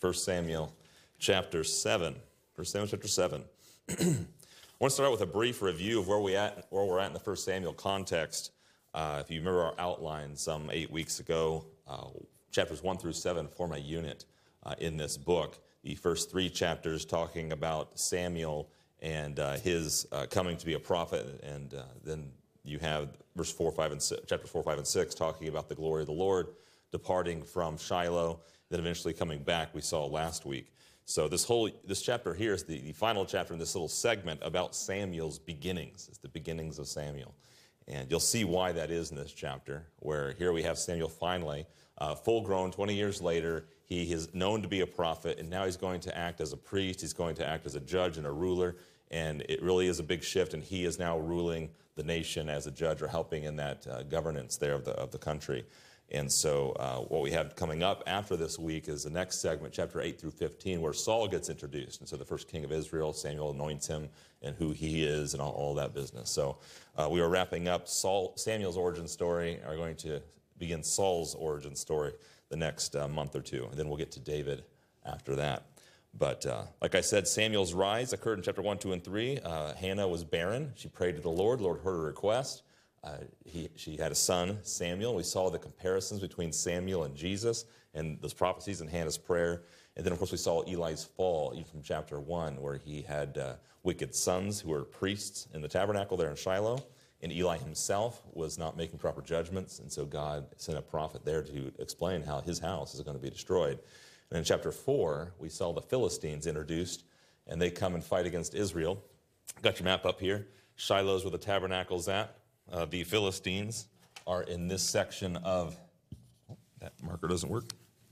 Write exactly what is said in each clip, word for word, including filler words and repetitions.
First Samuel chapter seven. First Samuel chapter seven. I want to start out with a brief review of where, we at, where we're at in the First Samuel context. Uh, if you remember our outline some eight weeks ago, uh, chapters one through seven form a unit uh, in this book. The first three chapters talking about Samuel and uh, his uh, coming to be a prophet, and uh, then you have verse four, five, and six, chapter four, five, and six talking about the glory of the Lord, departing from Shiloh, then eventually coming back. We saw last week. So this whole this chapter here is the, the final chapter in this little segment about Samuel's beginnings. It's the beginnings of Samuel. And you'll see why that is in this chapter, where here we have Samuel finally, uh, full-grown, twenty years later. He is known to be a prophet, and now he's going to act as a priest. He's going to act as a judge and a ruler, and it really is a big shift, and he is now ruling the nation as a judge or helping in that uh, governance there of the, of the country. And so uh, what we have coming up after this week is the next segment, chapter eight through fifteen, where Saul gets introduced. And so the first king of Israel, Samuel anoints him and who he is and all, all that business. So uh, we are wrapping up Saul, Samuel's origin story, are going to begin Saul's origin story the next uh, month or two. And then we'll get to David after that. But uh, like I said, Samuel's rise occurred in chapter one, two, and three. Uh, Hannah was barren. She prayed to the Lord. The Lord heard her request. Uh, he, she had a son, Samuel. We saw the comparisons between Samuel and Jesus and those prophecies in Hannah's prayer. And then, of course, we saw Eli's fall, even from chapter one, where he had uh, wicked sons who were priests in the tabernacle there in Shiloh. And Eli himself was not making proper judgments. And so God sent a prophet there to explain how his house is going to be destroyed. And in chapter four, we saw the Philistines introduced, and they come and fight against Israel. Got your map up here. Shiloh's where the tabernacle's at. Uh, the Philistines are in this section of, oh, that marker doesn't work.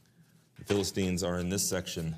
The Philistines are in this section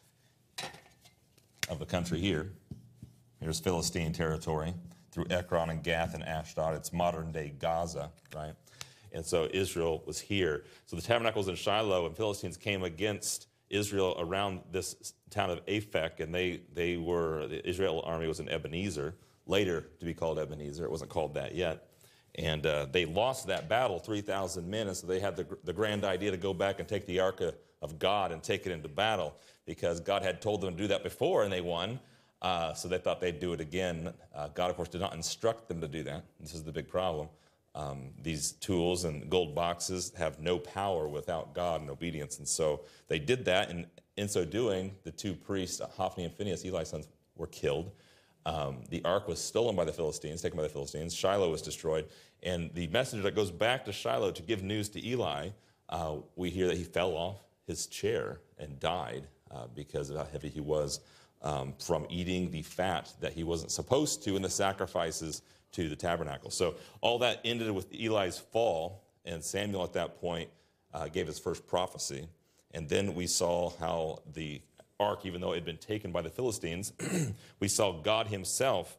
of the country here. Here's Philistine territory through Ekron and Gath and Ashdod. It's modern-day Gaza, right? And so Israel was here. So the tabernacle was in Shiloh, and Philistines came against Israel around this town of Aphek, and they, they were, the Israel army was in Ebenezer, later to be called Ebenezer. It wasn't called that yet. And uh, they lost that battle, three thousand men, and so they had the, the grand idea to go back and take the Ark of, of God and take it into battle, because God had told them to do that before, and they won. Uh, so they thought they'd do it again. Uh, God, of course, did not instruct them to do that. This is the big problem. Um, these tools and gold boxes have no power without God and obedience. And so they did that, and in so doing, the two priests, Hophni and Phinehas, Eli's sons, were killed. Um, the ark was stolen by the Philistines, taken by the Philistines. Shiloh was destroyed. And the messenger that goes back to Shiloh to give news to Eli, uh, we hear that he fell off his chair and died uh, because of how heavy he was um, from eating the fat that he wasn't supposed to in the sacrifices to the tabernacle. So all that ended with Eli's fall, and Samuel at that point uh, gave his first prophecy. And then we saw how the ark, even though it had been taken by the Philistines, we saw God himself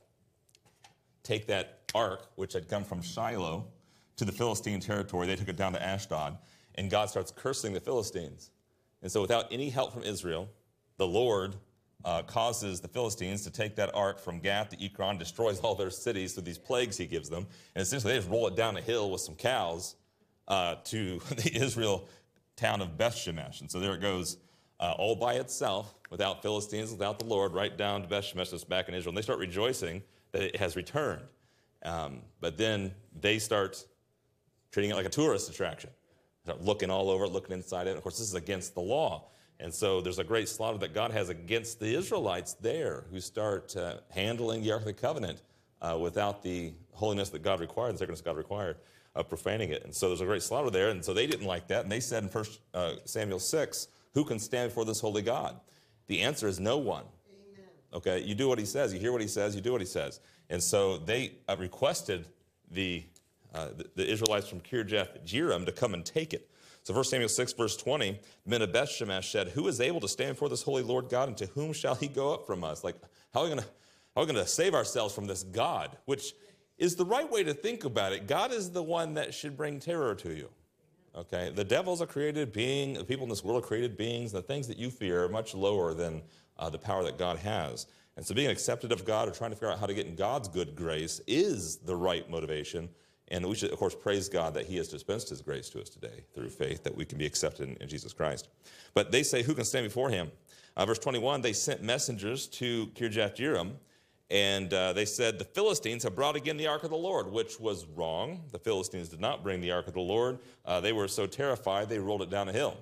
take that ark, which had come from Shiloh, to the Philistine territory. They took it down to Ashdod, and God starts cursing the Philistines. And so without any help from Israel, the Lord uh, causes the Philistines to take that ark from Gath to Ekron, destroys all their cities through these plagues he gives them, and essentially they just roll it down a hill with some cows uh, to the Israel town of Beth-Shemesh. And so there it goes, Uh, all by itself, without Philistines, without the Lord, right down to Beth-Shemesh, that's back in Israel. And they start rejoicing that it has returned. Um, but then they start treating it like a tourist attraction. They start looking all over it, looking inside it. And of course, this is against the law. And so there's a great slaughter that God has against the Israelites there, who start uh, handling the Ark of the Covenant uh, without the holiness that God required, the sacredness God required, of uh, profaning it. And so there's a great slaughter there. And so they didn't like that. And they said in First uh, Samuel six, who can stand before this holy God? The answer is no one. Amen. Okay, you do what he says. You hear what he says. You do what he says. And so they uh, requested the, uh, the the Israelites from Kirjath Jearim to come and take it. So First Samuel six, verse twenty, the men of Beth-Shemesh said, who is able to stand before this holy Lord God, and to whom shall he go up from us? Like, how are we going to how are we going to save ourselves from this God? Which is the right way to think about it. God is the one that should bring terror to you. Okay, the devil's a created being. The people in this world are created beings. The things that you fear are much lower than uh, the power that God has. And so being accepted of God or trying to figure out how to get in God's good grace is the right motivation. And we should, of course, praise God that he has dispensed his grace to us today through faith, that we can be accepted in, in Jesus Christ. But they say, who can stand before him? Uh, verse twenty-one, they sent messengers to Kirjath-jearim, and uh, they said, the Philistines have brought again the ark of the Lord, which was wrong. The Philistines did not bring the ark of the Lord. Uh, they were so terrified, they rolled it down a hill,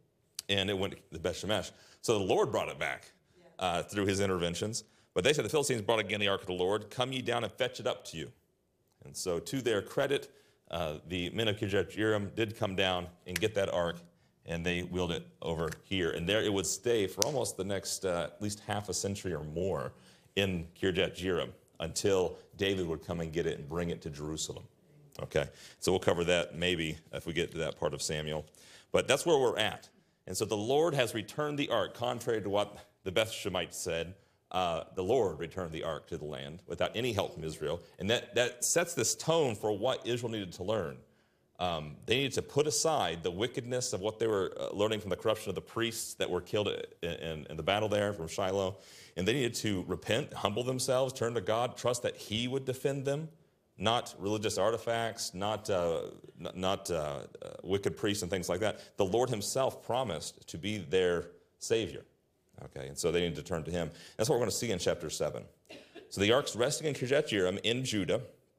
and it went to Beth Shemesh. So the Lord brought it back uh, through his interventions. But they said, the Philistines brought again the ark of the Lord. Come ye down and fetch it up to you. And so to their credit, uh, the men of Kirjath-jearim did come down and get that ark, and they wheeled it over here. And there it would stay for almost the next uh, at least half a century or more in Kirjath-jearim until David would come and get it and bring it to Jerusalem. Okay, so we'll cover that maybe if we get to that part of Samuel. But that's where we're at. And so the Lord has returned the ark, contrary to what the Beth Shemites said. Uh, the Lord returned the ark to the land without any help from Israel. And that, that sets this tone for what Israel needed to learn. Um, they needed to put aside the wickedness of what they were uh, learning from the corruption of the priests that were killed in, in, in the battle there from Shiloh. And they needed to repent, humble themselves, turn to God, trust that he would defend them, not religious artifacts, not, uh, n- not uh, uh, wicked priests and things like that. The Lord himself promised to be their Savior. Okay, and so they need to turn to him. That's what we're going to see in chapter seven. So the ark's resting in Kirjath-jearim in Judah.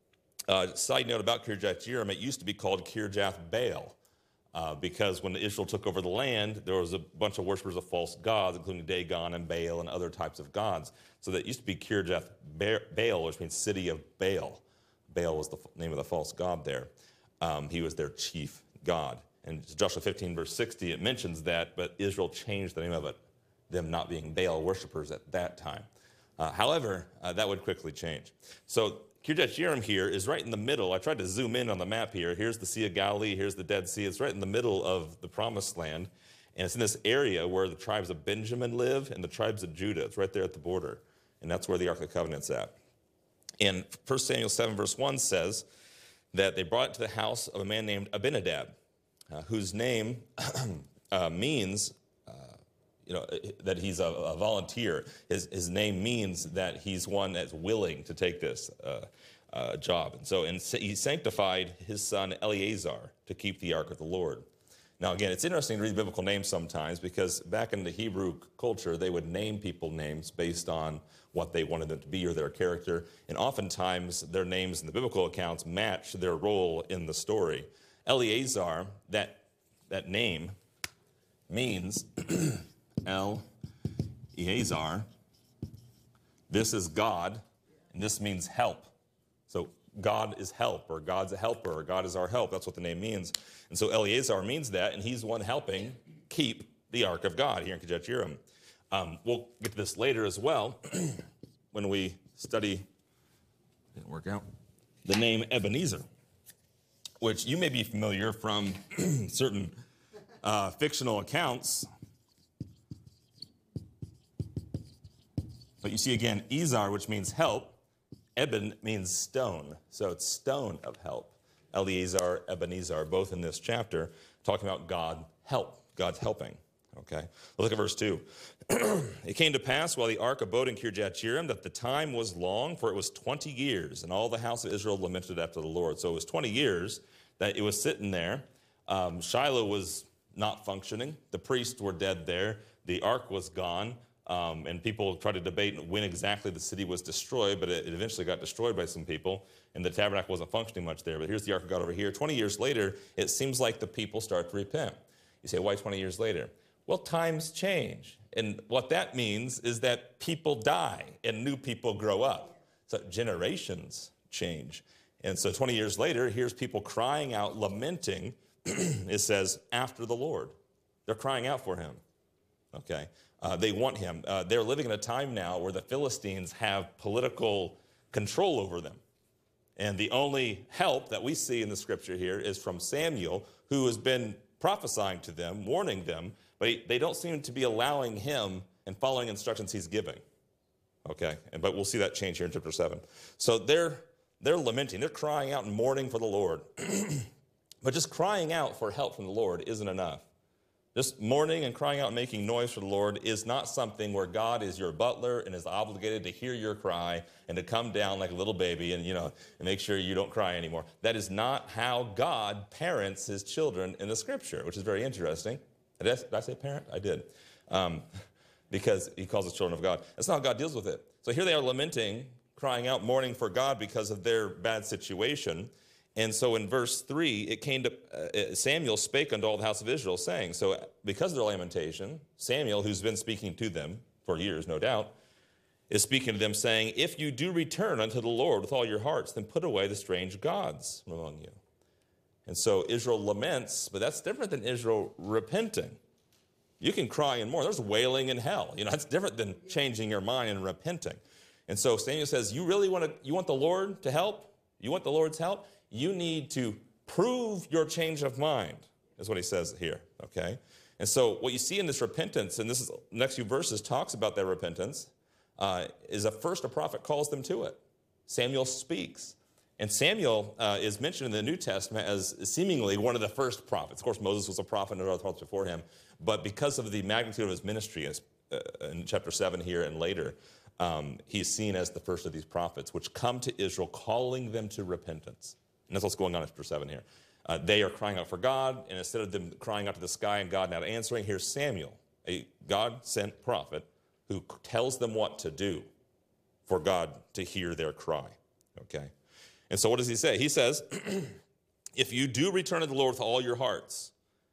Uh, side note about Kirjath-jearim, it used to be called Kirjath-baal uh, because when Israel took over the land, there was a bunch of worshipers of false gods, including Dagon and Baal and other types of gods. So that used to be Kirjath-baal, which means city of Baal. Baal was the name of the false god there. Um, he was their chief god. And Joshua fifteen, verse sixty, it mentions that, but Israel changed the name of it, them not being Baal worshipers at that time. Uh, however, uh, that would quickly change. So Kirjath-jearim here is right in the middle. I tried to zoom in on the map here. Here's the Sea of Galilee. Here's the Dead Sea. It's right in the middle of the Promised Land. And it's in this area where the tribes of Benjamin live and the tribes of Judah. It's right there at the border. And that's where the Ark of the Covenant's at. And First Samuel seven, verse one says that they brought it to the house of a man named Abinadab, uh, whose name uh, means you know, that he's a, a volunteer. His, his name means that he's one that's willing to take this uh, uh, job. And so and he sanctified his son Eleazar to keep the ark of the Lord. Now, again, it's interesting to read biblical names sometimes because back in the Hebrew culture, they would name people names based on what they wanted them to be or their character. And oftentimes, their names in the biblical accounts match their role in the story. Eleazar, that, that name means... El Eleazar. This is God, and this means help. So God is help, or God's a helper, or God is our help. That's what the name means. And so Eleazar means that, and he's one helping keep the ark of God here in Kirjath-jearim. Um, we'll get to this later as well when we study, didn't work out, the name Ebenezer, which you may be familiar from certain uh, fictional accounts. But you see again, Ezar, which means help. Eben means stone. So it's stone of help. Eleazar, Ebenezer, both in this chapter, talking about God help. God's helping. Okay? Look at verse two. It came to pass while the ark abode in Kirjath-jearim that the time was long, for it was twenty years, and all the house of Israel lamented after the Lord. So it was twenty years that it was sitting there. Um, Shiloh was not functioning. The priests were dead there. The ark was gone. Um, and people tried to debate when exactly the city was destroyed, but it, it eventually got destroyed by some people, and the tabernacle wasn't functioning much there. But here's the Ark of God over here. twenty years later, it seems like the people start to repent. You say, why twenty years later? Well, times change. And what that means is that people die and new people grow up. So generations change. And so twenty years later, here's people crying out, lamenting, it says, after the Lord. They're crying out for him. Okay? Uh, they want him. Uh, they're living in a time now where the Philistines have political control over them. And the only help that we see in the scripture here is from Samuel, who has been prophesying to them, warning them, but he, they don't seem to be allowing him and following instructions he's giving. Okay, and, but we'll see that change here in chapter seven. So they're, they're lamenting, they're crying out and mourning for the Lord. But just crying out for help from the Lord isn't enough. Just mourning and crying out and making noise for the Lord is not something where God is your butler and is obligated to hear your cry and to come down like a little baby and, you know, and make sure you don't cry anymore. That is not how God parents his children in the scripture, which is very interesting. Did I, did I say parent? I did. Um, because he calls us children of God. That's not how God deals with it. So here they are lamenting, crying out, mourning for God because of their bad situation. And so in verse three, it came to, uh, Samuel spake unto all the house of Israel, saying, so because of their lamentation, Samuel, who's been speaking to them for years, no doubt, is speaking to them, saying, if you do return unto the Lord with all your hearts, then put away the strange gods from among you. And so Israel laments, but that's different than Israel repenting. You can cry and mourn. There's wailing in hell. You know, that's different than changing your mind and repenting. And so Samuel says, you really want to, you want the Lord to help? You want the Lord's help? You need to prove your change of mind, is what he says here, okay? And so what you see in this repentance, and this is next few verses talks about that repentance, uh, is at first a prophet calls them to it. Samuel speaks. And Samuel uh, is mentioned in the New Testament as seemingly one of the first prophets. Of course, Moses was a prophet and other prophets before him. But because of the magnitude of his ministry as, uh, in chapter seven here and later, um, he's seen as the first of these prophets, which come to Israel calling them to repentance. And that's what's going on in chapter seven here. Uh, they are crying out for God, and instead of them crying out to the sky and God not answering, here's Samuel, a God-sent prophet, who tells them what to do for God to hear their cry, okay? And so what does he say? He says, if you do return to the Lord with all your hearts,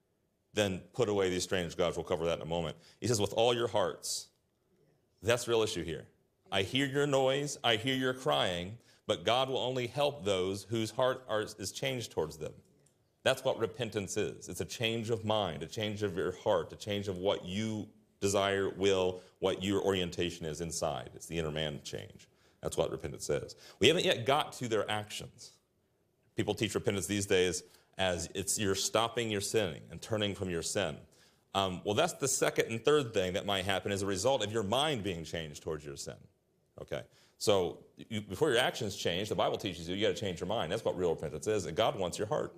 then put away these strange gods. We'll cover that in a moment. He says, with all your hearts. That's the real issue here. I hear your noise, I hear your crying, but God will only help those whose heart are, is changed towards them. That's what repentance is. It's a change of mind, a change of your heart, a change of what you desire, will, what your orientation is inside. It's the inner man change. That's what repentance is. We haven't yet got to their actions. People teach repentance these days as it's you're stopping your sinning and turning from your sin. Um, well, that's the second and third thing that might happen as a result of your mind being changed towards your sin. Okay, so you, before your actions change, the Bible teaches you you got to change your mind. That's what real repentance is, and God wants your heart.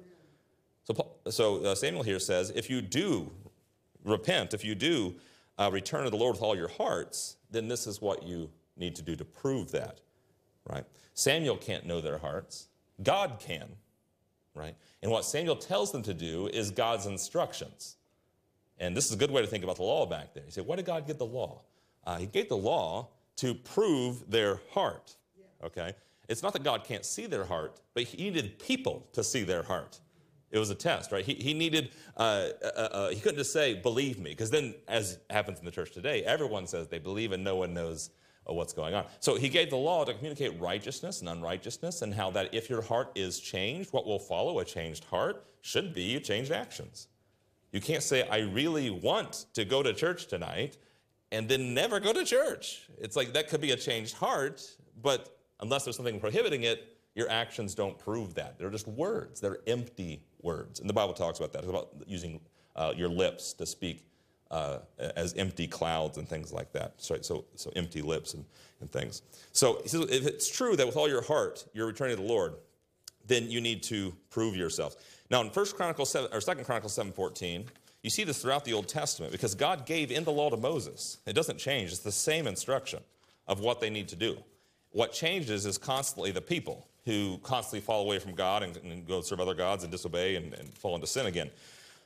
So, so uh, Samuel here says, if you do repent, if you do uh, return to the Lord with all your hearts, then this is what you need to do to prove that, right? Samuel can't know their hearts. God can, right? And what Samuel tells them to do is God's instructions. And this is a good way to think about the law back there. You say, why did God give the law? Uh, he gave the law to prove their heart, okay? It's not that God can't see their heart, but he needed people to see their heart. It was a test, right? He, he needed, uh, uh, uh, he couldn't just say, believe me, because then, as happens in the church today, everyone says they believe and no one knows uh, what's going on. So he gave the law to communicate righteousness and unrighteousness, and how that if your heart is changed, what will follow a changed heart should be you changed actions. You can't say, I really want to go to church tonight, and then never go to church. It's like that could be a changed heart, but unless there's something prohibiting it, your actions don't prove that. They're just words. They're empty words. And the Bible talks about that. It's about using uh, your lips to speak uh, as empty clouds and things like that. So, so, so empty lips and, and things. So he says, if it's true that with all your heart you're returning to the Lord, then you need to prove yourself. Now in First Chronicles seven, or Second Chronicles seven fourteen, you see this throughout the Old Testament because God gave in the law to Moses. It doesn't change. It's the same instruction of what they need to do. What changes is constantly the people who constantly fall away from God and, and go serve other gods and disobey and, and fall into sin again,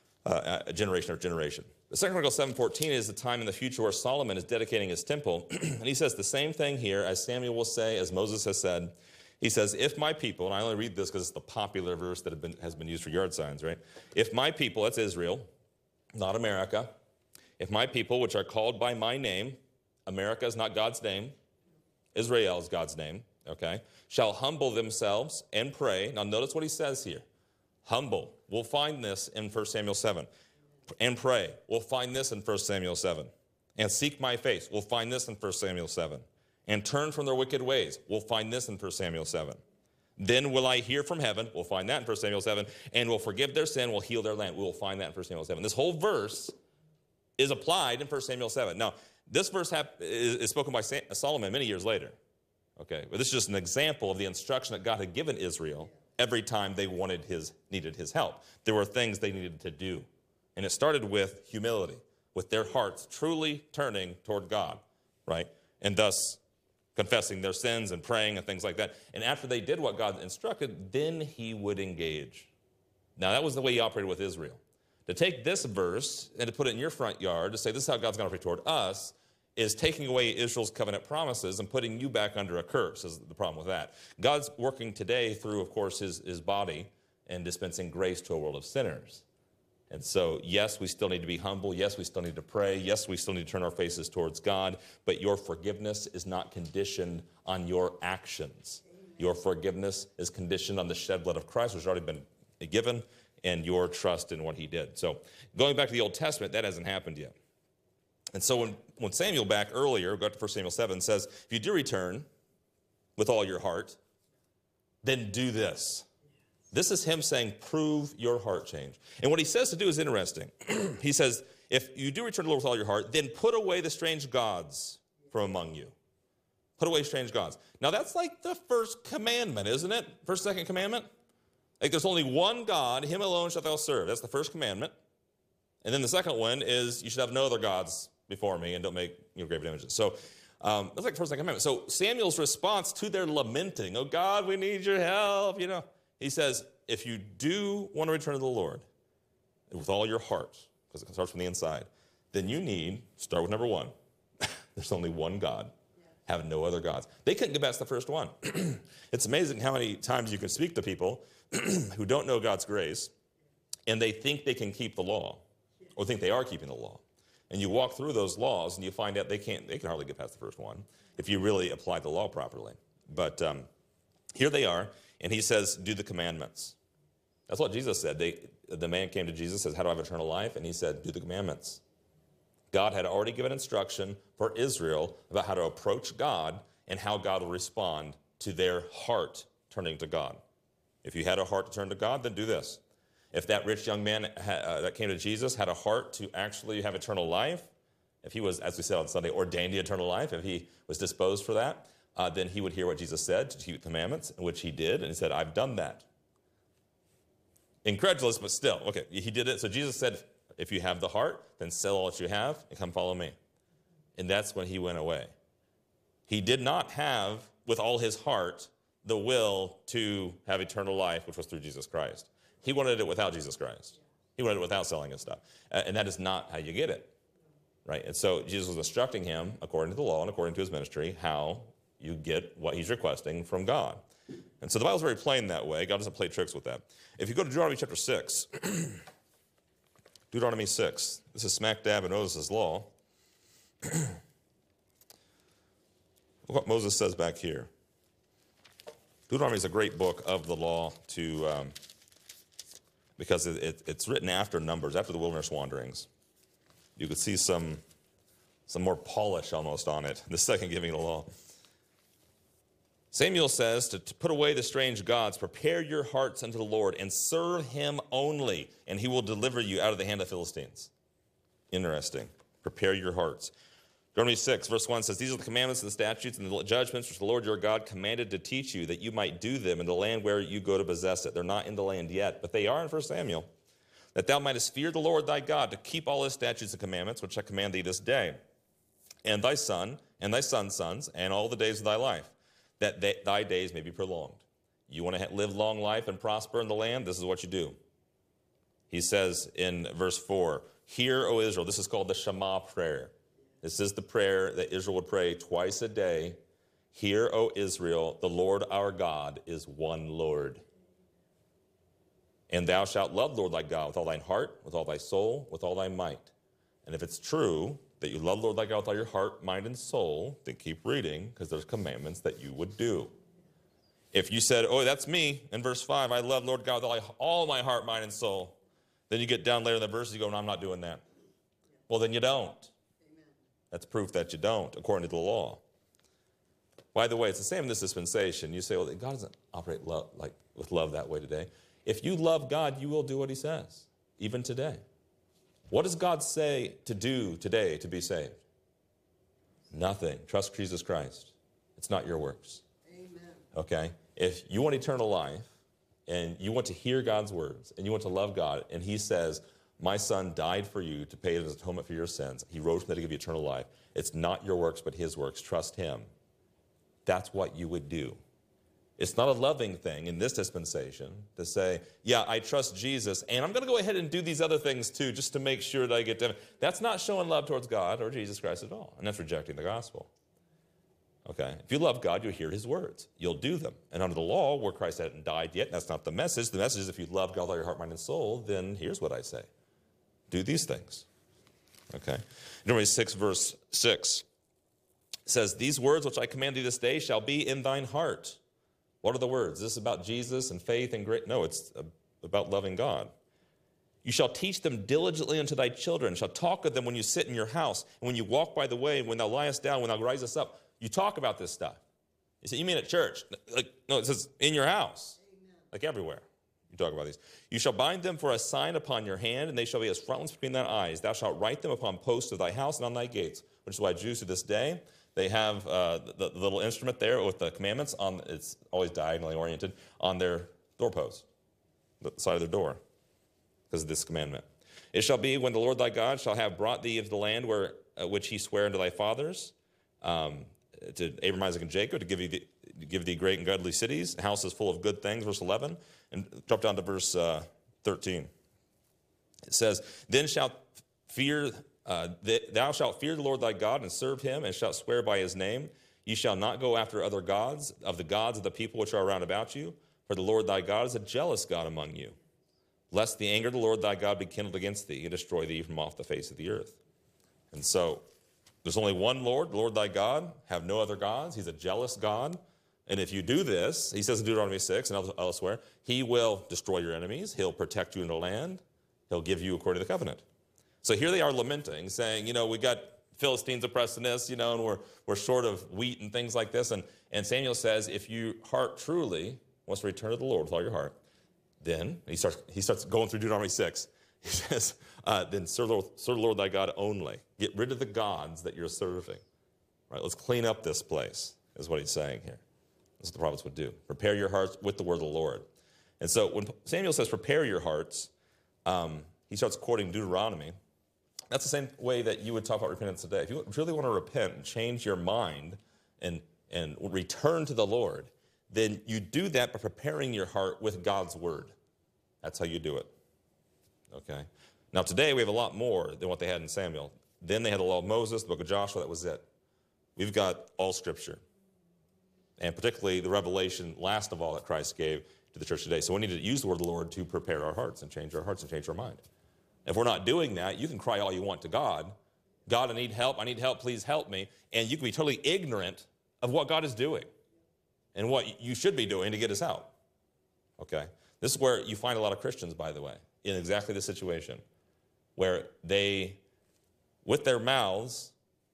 uh, generation after generation. The Second Chronicles seven fourteen is the time in the future where Solomon is dedicating his temple. And he says the same thing here as Samuel will say, as Moses has said. He says, if my people, and I only read this because it's the popular verse that have been, has been used for yard signs, right? If my people, that's Israel, not America, if my people, which are called by my name, America is not God's name, Israel is God's name, okay, shall humble themselves and pray. Now notice what he says here. Humble. We'll find this in First Samuel seven. And pray. We'll find this in First Samuel seven. And seek my face. We'll find this in First Samuel seven. And turn from their wicked ways. We'll find this in First Samuel seven. Then will I hear from heaven. We'll find that in First Samuel seven. And will forgive their sin. Will heal their land. We'll find that in First Samuel seven. This whole verse is applied in First Samuel seven. Now, this verse is, is spoken by Solomon many years later. Okay, but this is just an example of the instruction that God had given Israel every time they wanted his, needed his help. There were things they needed to do. And it started with humility, with their hearts truly turning toward God, right? And thus confessing their sins and praying and things like that. And after they did what God instructed, then he would engage. Now, that was the way he operated with Israel. To take this verse and to put it in your front yard, to say this is how God's going to operate toward us, is taking away Israel's covenant promises and putting you back under a curse, is the problem with that. God's working today through, of course, his, his body and dispensing grace to a world of sinners. And so, yes, we still need to be humble. Yes, we still need to pray. Yes, we still need to turn our faces towards God. But your forgiveness is not conditioned on your actions. Your forgiveness is conditioned on the shed blood of Christ, which has already been given, and your trust in what he did. So going back to the Old Testament, that hasn't happened yet. And so when, when Samuel back earlier, go to First Samuel seven, says, if you do return with all your heart, then do this. This is him saying, prove your heart change. And what he says to do is interesting. He says, if you do return to the Lord with all your heart, then put away the strange gods from among you. Put away strange gods. Now that's like the first commandment, isn't it? First, second commandment? Like there's only one God, him alone shalt thou serve. That's the first commandment. And then the second one is you should have no other gods before me and don't make your graven images. So um, that's like the first second commandment. So Samuel's response to their lamenting, oh God, we need your help, you know. He says, if you do want to return to the Lord with all your heart, because it starts from the inside, then you need, start with number one. There's only one God. Yeah. Have no other gods. They couldn't get past the first one. It's amazing how many times you can speak to people who don't know God's grace, and they think they can keep the law, or think they are keeping the law. And you walk through those laws, and you find out they can't, they can hardly get past the first one if you really apply the law properly. But um, here they are. And he says, do the commandments. That's what Jesus said. They, the man came to Jesus, says, how do I have eternal life? And he said, do the commandments. God had already given instruction for Israel about how to approach God and how God will respond to their heart turning to God. If you had a heart to turn to God, then do this. If that rich young man uh, that came to Jesus had a heart to actually have eternal life, if he was, as we said on Sunday, ordained to eternal life, if he was disposed for that, Uh, then he would hear what Jesus said to keep the commandments, which he did, and he said, I've done that. Incredulous, but still. Okay, he did it. So Jesus said, if you have the heart, then sell all that you have and come follow me. And that's when he went away. He did not have, with all his heart, the will to have eternal life, which was through Jesus Christ. He wanted it without Jesus Christ. He wanted it without selling his stuff. Uh, and that is not how you get it, right? And so Jesus was instructing him, according to the law and according to his ministry, how you get what he's requesting from God. And so the Bible's very plain that way. God doesn't play tricks with that. If you go to Deuteronomy chapter six, Deuteronomy six, this is smack dab in Moses' law. Look what Moses says back here. Deuteronomy is a great book of the law to, um, because it, it, it's written after Numbers, after the wilderness wanderings. You could see some, some more polish almost on it, the second giving of the law. Samuel says to, to put away the strange gods, prepare your hearts unto the Lord and serve him only, and he will deliver you out of the hand of the Philistines. Interesting. Prepare your hearts. Deuteronomy six, verse one says, these are the commandments and the statutes and the judgments which the Lord your God commanded to teach you, that you might do them in the land where you go to possess it. They're not in the land yet, but they are in First Samuel. That thou mightest fear the Lord thy God, to keep all his statutes and commandments, which I command thee this day, and thy son, and thy son's sons, and all the days of thy life, that they, thy days may be prolonged. You want to live long life and prosper in the land? This is what you do. He says in verse four, hear, O Israel. This is called the Shema prayer. This is the prayer that Israel would pray twice a day. Hear, O Israel, the Lord our God is one Lord. And thou shalt love the Lord thy God with all thine heart, with all thy soul, with all thy might. And if it's true that you love the Lord thy God with all your heart, mind, and soul, then keep reading, because there's commandments that you would do. If you said, oh, that's me, in verse five, I love Lord God with all my heart, mind, and soul, then you get down later in the verses, you go, no, I'm not doing that. Well, then you don't. Amen. That's proof that you don't, according to the law. By the way, it's the same in this dispensation. You say, well, God doesn't operate love, like with love that way today. If you love God, you will do what he says, even today. What does God say to do today to be saved? Nothing. Trust Jesus Christ. It's not your works. Amen. Okay? If you want eternal life and you want to hear God's words and you want to love God and he says, My son died for you to pay as atonement for your sins. He rose from the dead to give you eternal life. It's not your works, but his works. Trust him. That's what you would do. It's not a loving thing in this dispensation to say, yeah, I trust Jesus, and I'm going to go ahead and do these other things too, just to make sure that I get to heaven. That's not showing love towards God or Jesus Christ at all, and that's rejecting the gospel. Okay, if you love God, you'll hear his words. You'll do them. And under the law, where Christ hadn't died yet, that's not the message. The message is if you love God with all your heart, mind, and soul, then here's what I say. Do these things. Okay, Deuteronomy six, verse six says, these words which I command thee this day shall be in thine heart. What are the words? Is this about Jesus and faith and great? No, it's about loving God. You shall teach them diligently unto thy children, shall talk of them when you sit in your house, and when you walk by the way, and when thou liest down, when thou risest up. You talk about this stuff. You say, you mean at church? Like, no, it says in your house. Amen. Like everywhere. You talk about these. You shall bind them for a sign upon your hand, and they shall be as frontlets between thine eyes. Thou shalt write them upon posts of thy house and on thy gates, which is why Jews to this day, they have uh, the, the little instrument there with the commandments on. It's always diagonally oriented on their doorpost, the side of their door, because of this commandment. It shall be when the Lord thy God shall have brought thee into the land where uh, which he sware unto thy fathers, um, to Abraham, Isaac, and Jacob, to give, you the, to give thee great and godly cities, houses full of good things, verse eleven, and drop down to verse uh, thirteen. It says, then shalt fear. Uh, thou shalt fear the Lord thy God and serve him, and shalt swear by his name. Ye shall not go after other gods, of the gods of the people which are around about you, for the Lord thy God is a jealous God among you, lest the anger of the Lord thy God be kindled against thee, and destroy thee from off the face of the earth. And so, there's only one Lord, the Lord thy God. Have no other gods. He's a jealous God. And if you do this, he says in Deuteronomy six and elsewhere, he will destroy your enemies. He'll protect you in the land. He'll give you according to the covenant. So here they are lamenting, saying, you know, we got Philistines oppressing us, you know, and we're, we're short of wheat and things like this. And, and Samuel says, if your heart truly wants to return to the Lord with all your heart, then he starts, he starts going through Deuteronomy six. He says, uh, then serve the, Lord, serve the Lord thy God only. Get rid of the gods that you're serving. Right? Let's clean up this place, is what he's saying here. That's what the prophets would do. Prepare your hearts with the word of the Lord. And so when Samuel says, prepare your hearts, um, he starts quoting Deuteronomy. That's the same way that you would talk about repentance today. If you really want to repent and change your mind and, and return to the Lord, then you do that by preparing your heart with God's word. That's how you do it. Okay? Now today we have a lot more than what they had in Samuel. Then they had the law of Moses, the book of Joshua, that was it. We've got all Scripture. And particularly the revelation, last of all, that Christ gave to the church today. So we need to use the word of the Lord to prepare our hearts and change our hearts and change our mind. If we're not doing that, you can cry all you want to God. God, I need help. I need help. Please help me. And you can be totally ignorant of what God is doing and what you should be doing to get us out. Okay? This is where you find a lot of Christians, by the way, in exactly this situation, where they, with their mouths,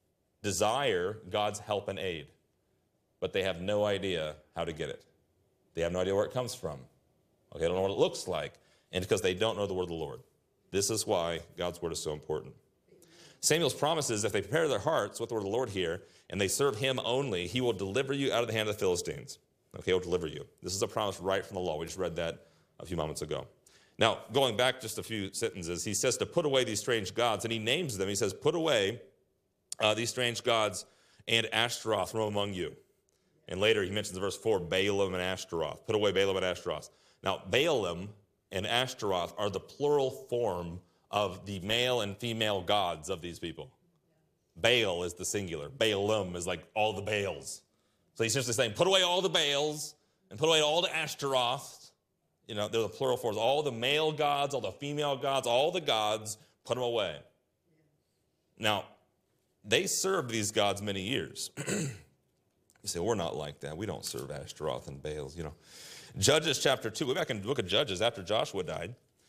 desire God's help and aid, but they have no idea how to get it. They have no idea where it comes from. Okay, they don't know what it looks like, and because they don't know the word of the Lord. This is why God's word is so important. Samuel's promise is if they prepare their hearts with the word of the Lord here, and they serve him only, he will deliver you out of the hand of the Philistines. Okay, he'll deliver you. This is a promise right from the law. We just read that a few moments ago. Now, going back just a few sentences, he says to put away these strange gods, and he names them. He says, put away uh, these strange gods and Ashtaroth from among you. And later he mentions in verse four, Baalim and Ashtaroth. Put away Baalim and Ashtaroth. Now, Baalim and Ashtaroth are the plural form of the male and female gods of these people. Baal is the singular. Baalim is like all the Baals. So he's simply saying, put away all the Baals and put away all the Ashtaroths. You know, they're the plural forms. All the male gods, all the female gods, all the gods, put them away. Now, they served these gods many years. You say, we're not like that. We don't serve Ashtaroth and Baals, you know. Judges chapter two, we're back in the book of Judges after Joshua died.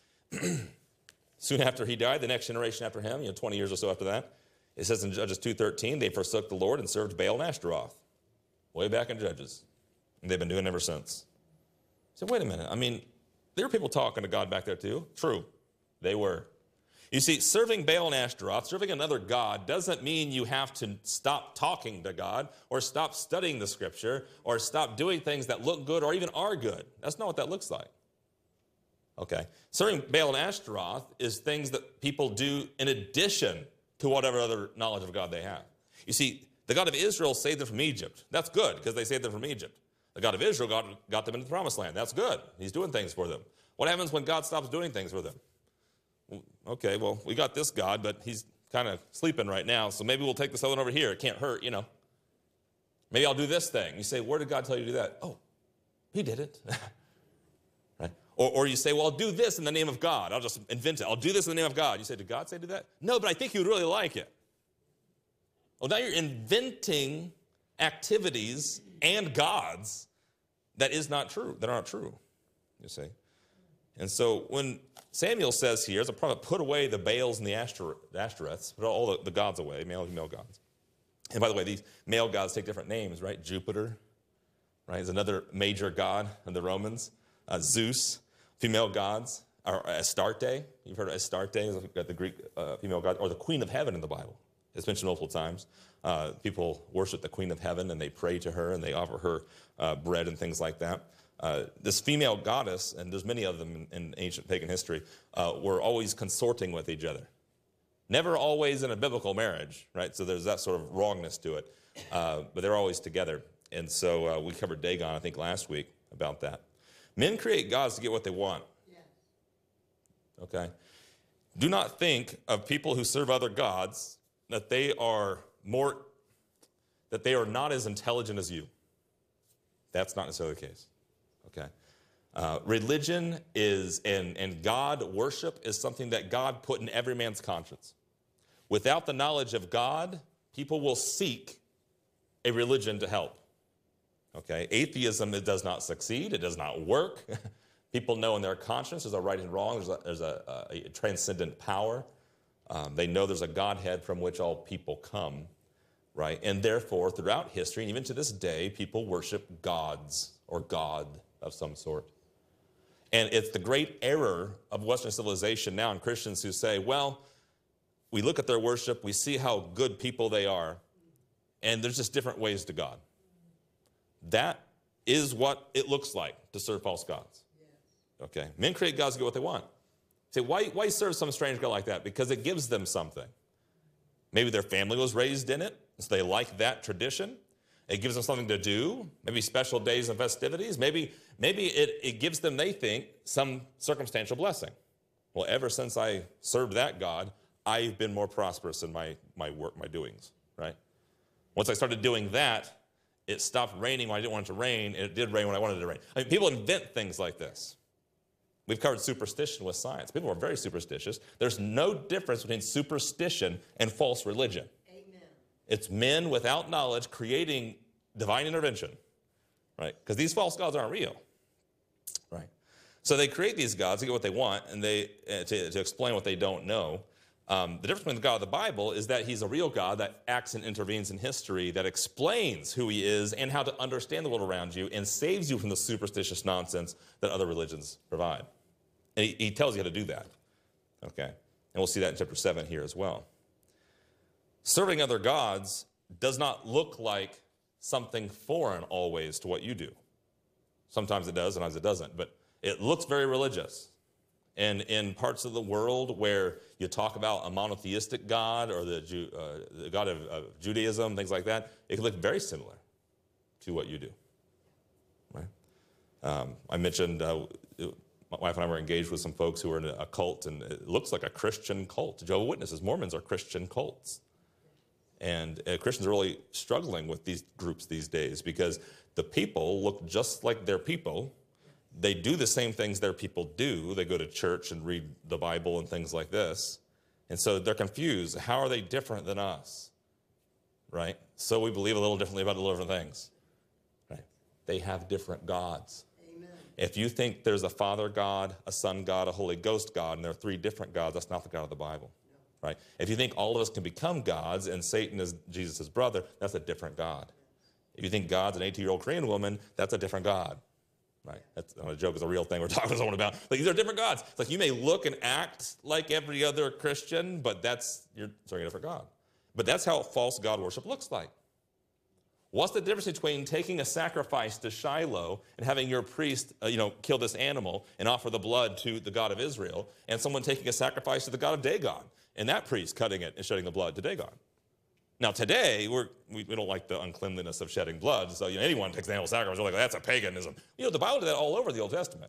Soon after he died, the next generation after him, you know, twenty years or so after that, it says in Judges two thirteen, they forsook the Lord and served Baal and Ashtaroth. Way back in Judges. And they've been doing it ever since. So wait a minute. I mean, there were people talking to God back there too. True. They were. You see, serving Baal and Ashtaroth, serving another god, doesn't mean you have to stop talking to God or stop studying the Scripture or stop doing things that look good or even are good. That's not what that looks like. Okay. Serving Baal and Ashtaroth is things that people do in addition to whatever other knowledge of God they have. You see, the God of Israel saved them from Egypt. That's good because they saved them from Egypt. The God of Israel got, got them into the promised land. That's good. He's doing things for them. What happens when God stops doing things for them? Okay, well, we got this God, but he's kind of sleeping right now, so maybe we'll take this other one over here. It can't hurt, you know. Maybe I'll do this thing. You say, where did God tell you to do that? Oh, he did it. Right? Or, or you say, well, I'll do this in the name of God. I'll just invent it. I'll do this in the name of God. You say, did God say do that? No, but I think he would really like it. Well, now you're inventing activities and gods that is not true, that aren't true, you see. And so when Samuel says here, as a prophet, put away the Baals and the Ashtoreths, put all the, the gods away, male and female gods. And by the way, these male gods take different names, right? Jupiter, right, is another major god of the Romans. Uh, Zeus, female gods, or Astarte. You've heard of Astarte, the Greek uh, female god, or the Queen of Heaven in the Bible. It's mentioned multiple times. Uh, people worship the Queen of Heaven, and they pray to her, and they offer her uh, bread and things like that. Uh, this female goddess, and there's many of them in, in ancient pagan history, uh, were always consorting with each other. Never always in a biblical marriage, right? So there's that sort of wrongness to it. Uh, but they're always together. And so uh, we covered Dagon, I think, last week about that. Men create gods to get what they want. Yes. Okay? Do not think of people who serve other gods that they are more, that they are not as intelligent as you. That's not necessarily the case. Okay? Uh, religion is, and, and God worship is something that God put in every man's conscience. Without the knowledge of God, people will seek a religion to help. Okay? Atheism, it does not succeed. It does not work. People know in their conscience there's a right and wrong. There's a, there's a, a, a transcendent power. Um, they know there's a Godhead from which all people come, right? And therefore, throughout history, and even to this day, people worship gods or God of some sort. And it's the great error of Western civilization now and Christians who say, well, we look at their worship, we see how good people they are, and there's just different ways to God. That is what it looks like to serve false gods. Okay? Men create gods to get what they want. Say, why, why serve some strange God like that? Because it gives them something. Maybe their family was raised in it, so they like that tradition. It gives them something to do, maybe special days and festivities. Maybe, maybe it, it gives them, they think, some circumstantial blessing. Well, ever since I served that God, I've been more prosperous in my, my work, my doings, right? Once I started doing that, it stopped raining when I didn't want it to rain, and it did rain when I wanted it to rain. I mean, people invent things like this. We've covered superstition with science. People are very superstitious. There's no difference between superstition and false religion. It's men without knowledge creating divine intervention, right? Because these false gods aren't real, right? So they create these gods to get what they want and they uh, to, to explain what they don't know. Um, the difference between the God of the Bible is that he's a real God that acts and intervenes in history, that explains who he is and how to understand the world around you and saves you from the superstitious nonsense that other religions provide. And he, he tells you how to do that, okay? And we'll see that in chapter seven here as well. Serving other gods does not look like something foreign always to what you do. Sometimes it does, sometimes it doesn't, but it looks very religious. And in parts of the world where you talk about a monotheistic God or the, Jew, uh, the God of, of Judaism, things like that, it can look very similar to what you do. Right? Um, I mentioned uh, my wife and I were engaged with some folks who were in a cult, and it looks like a Christian cult. Jehovah's Witnesses, Mormons are Christian cults. And uh, Christians are really struggling with these groups these days because the people look just like their people. They do the same things their people do. They go to church and read the Bible and things like this. And so they're confused. How are they different than us? Right? So we believe a little differently about a little different things. Right? They have different gods. Amen. If you think there's a Father God, a Son God, a Holy Ghost God, and there are three different gods, that's not the God of the Bible. Right? If you think all of us can become gods and Satan is Jesus' brother, that's a different God. If you think God's an eighteen-year-old Korean woman, that's a different God. Right? That's not a joke, it's a real thing we're talking to someone about. Like, these are different gods. It's like you may look and act like every other Christian, but that's, you're serving a different God. But that's how false God worship looks like. What's the difference between taking a sacrifice to Shiloh and having your priest, uh, you know, kill this animal and offer the blood to the God of Israel, and someone taking a sacrifice to the God of Dagon and that priest cutting it and shedding the blood to Dagon? Now today, we're, we, we don't like the uncleanliness of shedding blood, so you know, anyone takes an animal sacrifice, we're like, that's a paganism. You know, the Bible did that all over the Old Testament.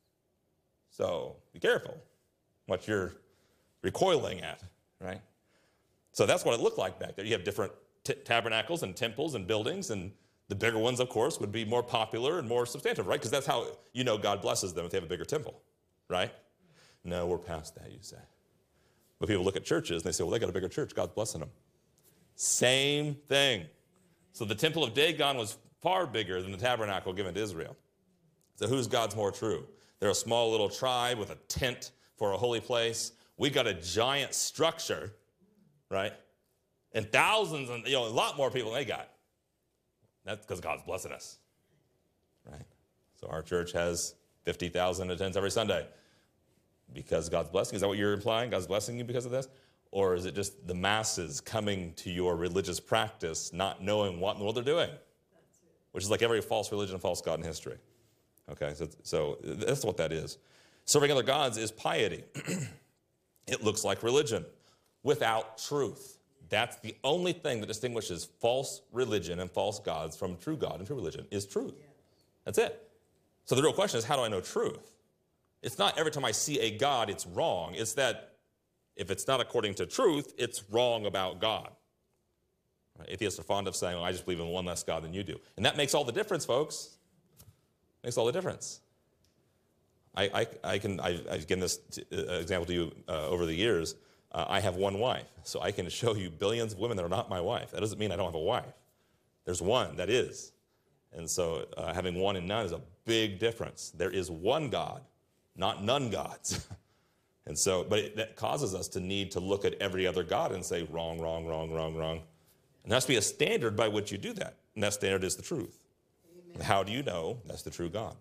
So be careful what you're recoiling at, right? So that's what it looked like back there. You have different t- tabernacles and temples and buildings, and the bigger ones, of course, would be more popular and more substantive, right? Because that's how you know God blesses them if they have a bigger temple, right? No, we're past that, you say. But people look at churches and they say, well, they got a bigger church, God's blessing them. Same thing. So the temple of Dagon was far bigger than the tabernacle given to Israel. So who's God's more true? They're a small little tribe with a tent for a holy place. We got a giant structure, right? And thousands, and you know, a lot more people than they got. That's because God's blessing us, right? So our church has fifty thousand attendance every Sunday because God's blessing. Is that what you're implying? God's blessing you because of this? Or is it just the masses coming to your religious practice, not knowing what in the world they're doing? Which is like every false religion and false god in history. Okay, so, so that's what that is. Serving other gods is piety. It looks like religion without truth. That's the only thing that distinguishes false religion and false gods from true God and true religion is truth. That's it. So the real question is, how do I know truth? It's not every time I see a god, it's wrong. It's that if it's not according to truth, it's wrong about God. Right? Atheists are fond of saying, well, I just believe in one less God than you do. And that makes all the difference, folks. Makes all the difference. I, I, I can, I, I've given this t- uh, example to you uh, over the years. Uh, I have one wife, so I can show you billions of women that are not my wife. That doesn't mean I don't have a wife. There's one that is. And so uh, having one and none is a big difference. There is one God, not none gods. And so, but it, that causes us to need to look at every other God and say, wrong, wrong, wrong, wrong, wrong. And there has to be a standard by which you do that. And that standard is the truth. Amen. How do you know that's the true God?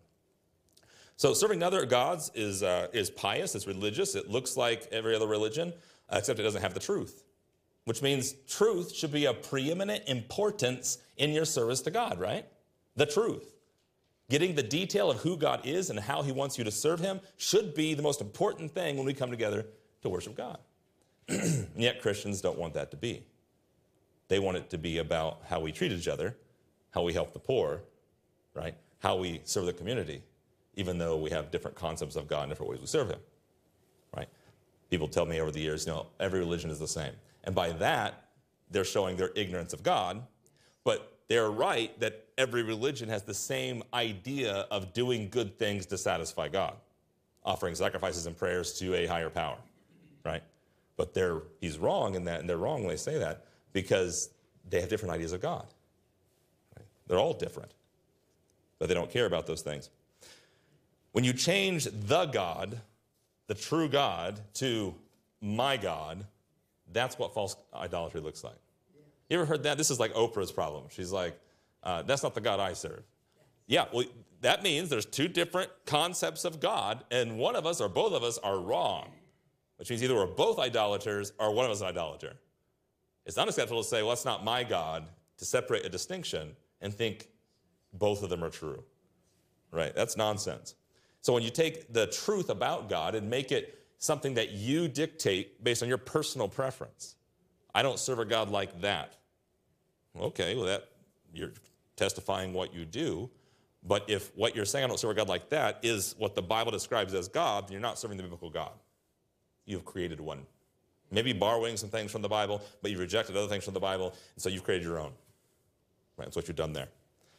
So serving other gods is, uh, is pious, it's religious. It looks like every other religion, uh, except it doesn't have the truth. Which means truth should be of preeminent importance in your service to God, right? The truth. Getting the detail of who God is and how he wants you to serve him should be the most important thing when we come together to worship God. And yet Christians don't want that to be. They want it to be about how we treat each other, how we help the poor, right? How we serve the community, even though we have different concepts of God and different ways we serve him, right? People tell me over the years, you know, every religion is the same. And by that, they're showing their ignorance of God, but they're right that every religion has the same idea of doing good things to satisfy God, offering sacrifices and prayers to a higher power, right? But they're, he's wrong in that, and they're wrong when they say that because they have different ideas of God. Right? They're all different, but they don't care about those things. When you change the God, the true God, to my God, that's what false idolatry looks like. You ever heard that? This is like Oprah's problem. She's like, uh, that's not the God I serve. Yeah, well, that means there's two different concepts of God, and one of us or both of us are wrong, which means either we're both idolaters or one of us is an idolater. It's not acceptable to say, well, that's not my God, to separate a distinction and think both of them are true, right? That's nonsense. So when you take the truth about God and make it something that you dictate based on your personal preference, I don't serve a God like that. Okay, well, that you're testifying what you do. But if what you're saying, I don't serve a God like that, is what the Bible describes as God, then you're not serving the biblical God. You've created one. Maybe borrowing some things from the Bible, but you've rejected other things from the Bible, and so you've created your own. Right? That's what you've done there.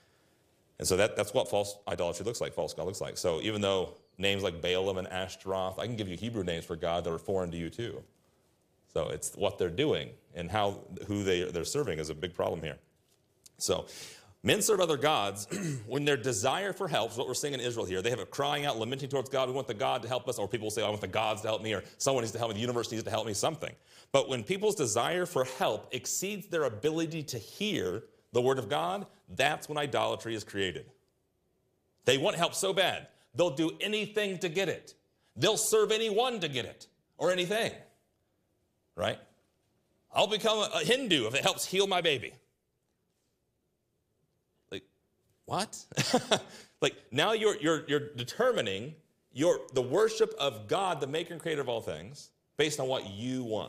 And so that, that's what false idolatry looks like, false God looks like. So even though names like Balaam and Ashtaroth, I can give you Hebrew names for God that are foreign to you too. So it's what they're doing and how who they, they're serving is a big problem here. So men serve other gods when their desire for help is what we're seeing in Israel here. They have a crying out, lamenting towards God. We want the God to help us. Or people will say, oh, I want the gods to help me, or someone needs to help me. The universe needs to help me, something. But when people's desire for help exceeds their ability to hear the word of God, that's when idolatry is created. They want help so bad, they'll do anything to get it. They'll serve anyone to get it or anything. Right? I'll become a Hindu if it helps heal my baby. What? Like now you're, you're, you're determining your, the worship of God, the maker and creator of all things, based on what you want.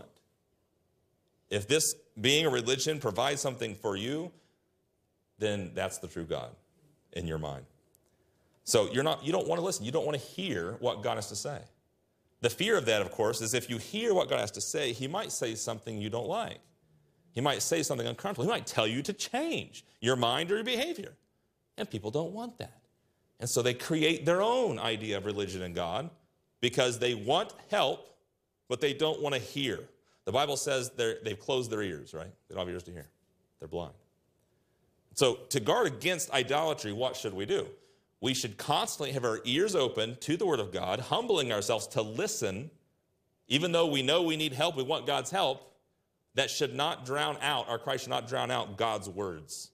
If this being a religion provides something for you, then that's the true God in your mind. So you're not, you don't want to listen. You don't want to hear what God has to say. The fear of that, of course, is if you hear what God has to say, he might say something you don't like. He might say something uncomfortable. He might tell you to change your mind or your behavior. And people don't want that. And so they create their own idea of religion and God because they want help, but they don't want to hear. The Bible says they've closed their ears, right? They don't have ears to hear. They're blind. So to guard against idolatry, what should we do? We should constantly have our ears open to the Word of God, humbling ourselves to listen, even though we know we need help, we want God's help. That should not drown out, our cry should not drown out God's words.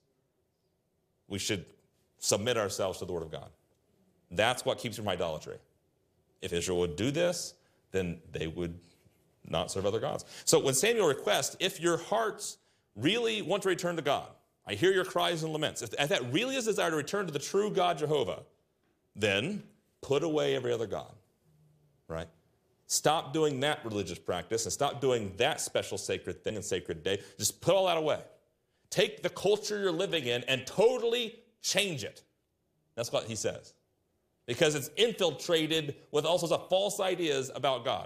We should submit ourselves to the Word of God. That's what keeps from idolatry. If Israel would do this, then they would not serve other gods. So when Samuel requests, if your hearts really want to return to God, I hear your cries and laments. If that really is desire to return to the true God, Jehovah, then put away every other God, right? Stop doing that religious practice and stop doing that special sacred thing and sacred day. Just put all that away. Take the culture you're living in and totally change it. That's what he says. Because it's infiltrated with all sorts of false ideas about God.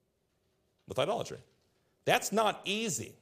With idolatry. That's not easy.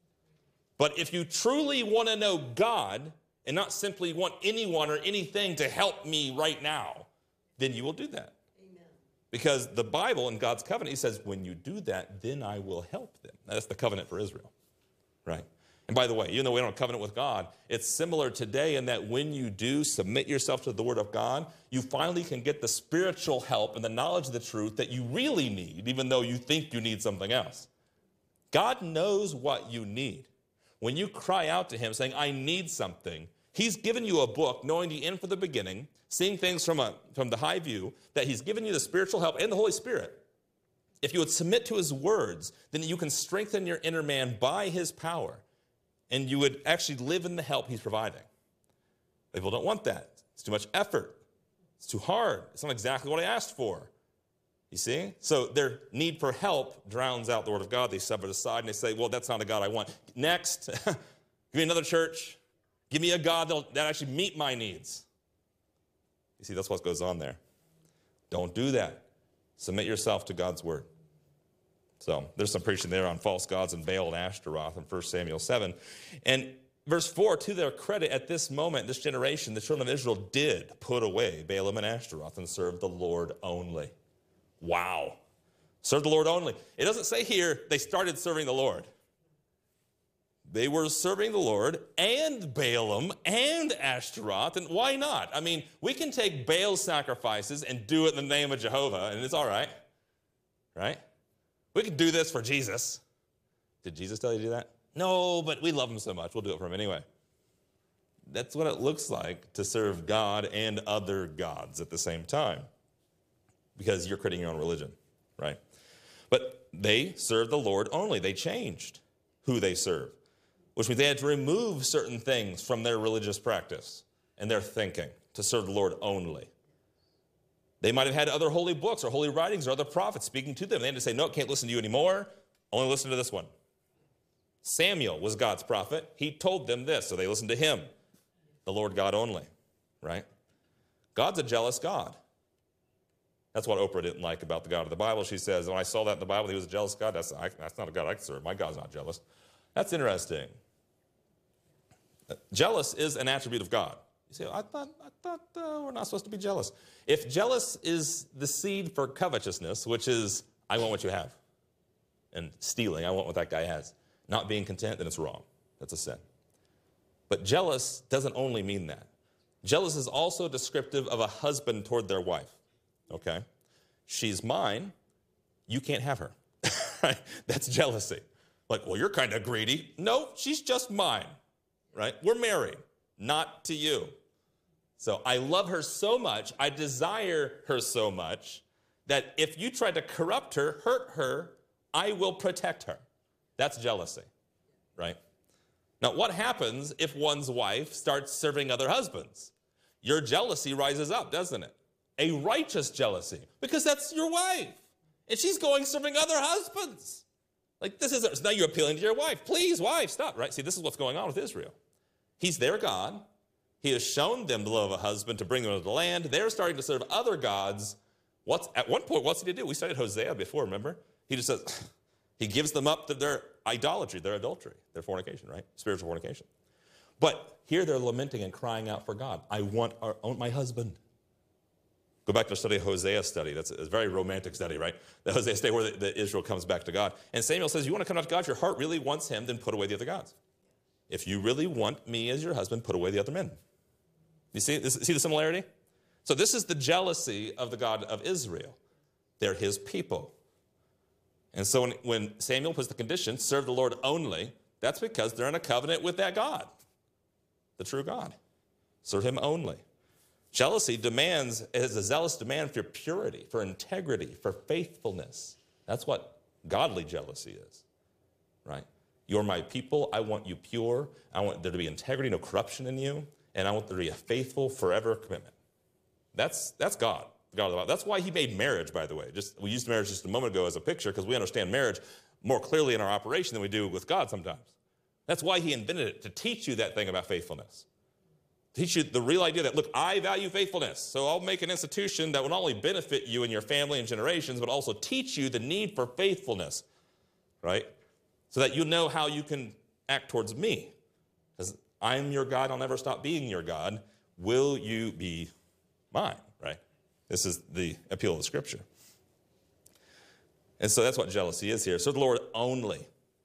But if you truly want to know God and not simply want anyone or anything to help me right now, then you will do that. Amen. Because the Bible and God's covenant, he says, when you do that, then I will help them. That's the covenant for Israel, right? And by the way, even though we don't have a covenant with God, it's similar today in that when you do submit yourself to the Word of God, you finally can get the spiritual help and the knowledge of the truth that you really need, even though you think you need something else. God knows what you need. When you cry out to him saying, I need something, he's given you a book, knowing the end from the beginning, seeing things from, a, from the high view, that he's given you the spiritual help and the Holy Spirit. If you would submit to his words, then you can strengthen your inner man by his power, and you would actually live in the help he's providing. People don't want that. It's too much effort. It's too hard. It's not exactly what I asked for. You see? So their need for help drowns out the Word of God. They sever it aside and they say, well, that's not a God I want. Next, give me another church. Give me a God that'll, that actually meet my needs. You see, that's what goes on there. Don't do that. Submit yourself to God's Word. So there's some preaching there on false gods and Baal and Ashtaroth in First Samuel seven. And verse four, to their credit, at this moment, this generation, the children of Israel did put away Baalim and Ashtaroth and serve the Lord only. Wow. Serve the Lord only. It doesn't say here they started serving the Lord. They were serving the Lord and Baalim and Ashtaroth, and why not? I mean, we can take Baal's sacrifices and do it in the name of Jehovah, and it's all right, right? We could do this for Jesus. Did Jesus tell you to do that? No, but we love him so much, we'll do it for him anyway. That's what it looks like to serve God and other gods at the same time. Because you're creating your own religion, right? But they served the Lord only. They changed who they serve, which means they had to remove certain things from their religious practice and their thinking to serve the Lord only. They might have had other holy books or holy writings or other prophets speaking to them. They had to say, no, can't listen to you anymore. Only listen to this one. Samuel was God's prophet. He told them this, so they listened to him, the Lord God only, right? God's a jealous God. That's what Oprah didn't like about the God of the Bible. She says, when I saw that in the Bible, he was a jealous God. That's, I, that's not a God I can serve. My God's not jealous. That's interesting. Jealous is an attribute of God. You say, I thought, I thought uh, we're not supposed to be jealous. If jealous is the seed for covetousness, which is, I want what you have, and stealing, I want what that guy has, not being content, then it's wrong. That's a sin. But jealous doesn't only mean that. Jealous is also descriptive of a husband toward their wife. Okay? She's mine. You can't have her. Right? That's jealousy. Like, well, you're kind of greedy. No, she's just mine. Right? We're married. Not to you. So I love her so much, I desire her so much, that if you try to corrupt her, hurt her, I will protect her. That's jealousy. Right? Now, what happens if one's wife starts serving other husbands? your jealousy rises up, doesn't it? A righteous jealousy, because that's your wife. And she's going serving other husbands. Like, this isn't, so now you're appealing to your wife. Please, wife, stop, right? See, this is what's going on with Israel. He's their God. He has shown them the love of a husband to bring them to the land. They're starting to serve other gods. What's, at one point, what's he to do? We studied Hosea before, remember? He just says, he gives them up to their idolatry, their adultery, their fornication, right? Spiritual fornication. But here they're lamenting and crying out for God. I want our own, my husband. Go back to the study of Hosea study. That's a very romantic study, right? The Hosea study where the, the Israel comes back to God. And Samuel says, you want to come back to God? Your heart really wants him, then put away the other gods. If you really want me as your husband, put away the other men. You see, this, see the similarity? So this is the jealousy of the God of Israel. They're his people. And so when, when Samuel puts the condition, serve the Lord only, that's because they're in a covenant with that God, the true God. Serve him only. Jealousy demands, is a zealous demand for purity, for integrity, for faithfulness. That's what godly jealousy is, right? You're my people. I want you pure. I want there to be integrity, no corruption in you. And I want there to be a faithful, forever commitment. That's, that's God. God. That's why he made marriage, by the way. Just, we used marriage just a moment ago as a picture because we understand marriage more clearly in our operation than we do with God sometimes. That's why he invented it, to teach you that thing about faithfulness. Teach you the real idea that, look, I value faithfulness, so I'll make an institution that will not only benefit you and your family and generations, but also teach you the need for faithfulness, right? So that you know how you can act towards me. Because I'm your God, I'll never stop being your God. Will you be mine, right? This is the appeal of the Scripture. And so that's what jealousy is here. So the Lord only.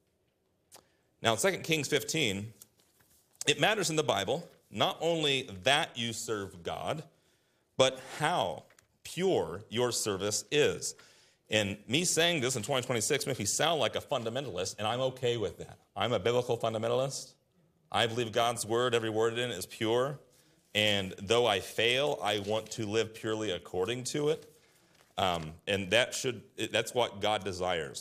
Now in Second Kings fifteen, it matters in the Bible, not only that you serve God, but how pure your service is. And me saying this in twenty twenty-six makes me sound like a fundamentalist, and I'm okay with that. I'm a biblical fundamentalist. I believe God's word, every word in it, is pure. And though I fail, I want to live purely according to it. Um, and that should that's what God desires.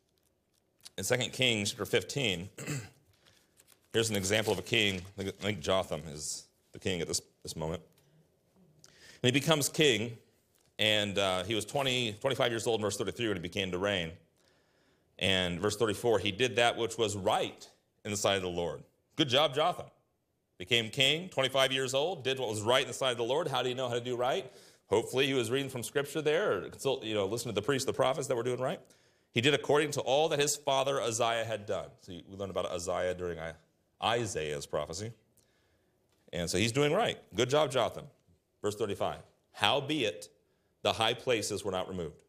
In Second Kings chapter fifteen, here's an example of a king. I think Jotham is the king at this, this moment. And he becomes king, and uh, he was twenty, twenty-five years old in verse thirty-three when he began to reign. And verse thirty-four, he did that which was right in the sight of the Lord. Good job, Jotham. Became king, twenty-five years old, did what was right in the sight of the Lord. How do you know how to do right? Hopefully he was reading from Scripture there, or consult, you know, listen to the priests, the prophets that were doing right. He did according to all that his father Uzziah had done. So we learned about Uzziah during Isaiah's prophecy. And so he's doing right. Good job, Jotham. Verse thirty-five. Howbeit, the high places were not removed.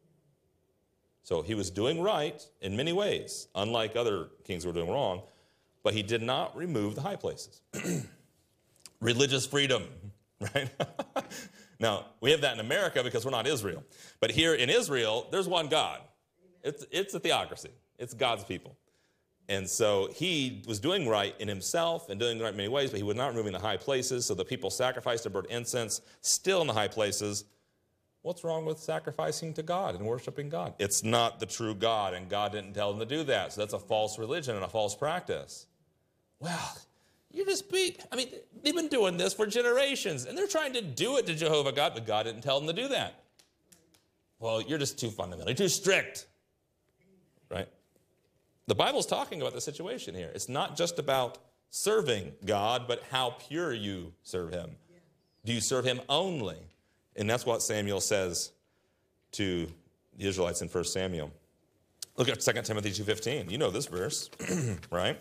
So he was doing right in many ways, unlike other kings who were doing wrong, but he did not remove the high places. Religious freedom, right? Now, we have that in America because we're not Israel. But here in Israel, there's one God. It's, it's a theocracy. It's God's people. And so he was doing right in himself and doing right in many ways, but he was not removing the high places, so the people sacrificed and burned incense still in the high places. What's wrong with sacrificing to God and worshiping God? It's not the true God, and God didn't tell them to do that. So that's a false religion and a false practice. Well, you just be, I mean, they've been doing this for generations, and they're trying to do it to Jehovah God, but God didn't tell them to do that. Well, you're just too fundamental, too strict, right? The Bible's talking about the situation here. It's not just about serving God, but how pure you serve him. Do you serve him only? And that's what Samuel says to the Israelites in First Samuel. Look at Second Timothy two fifteen. You know this verse, right?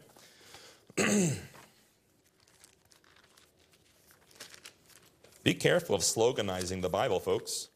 Be careful of sloganizing the Bible, folks.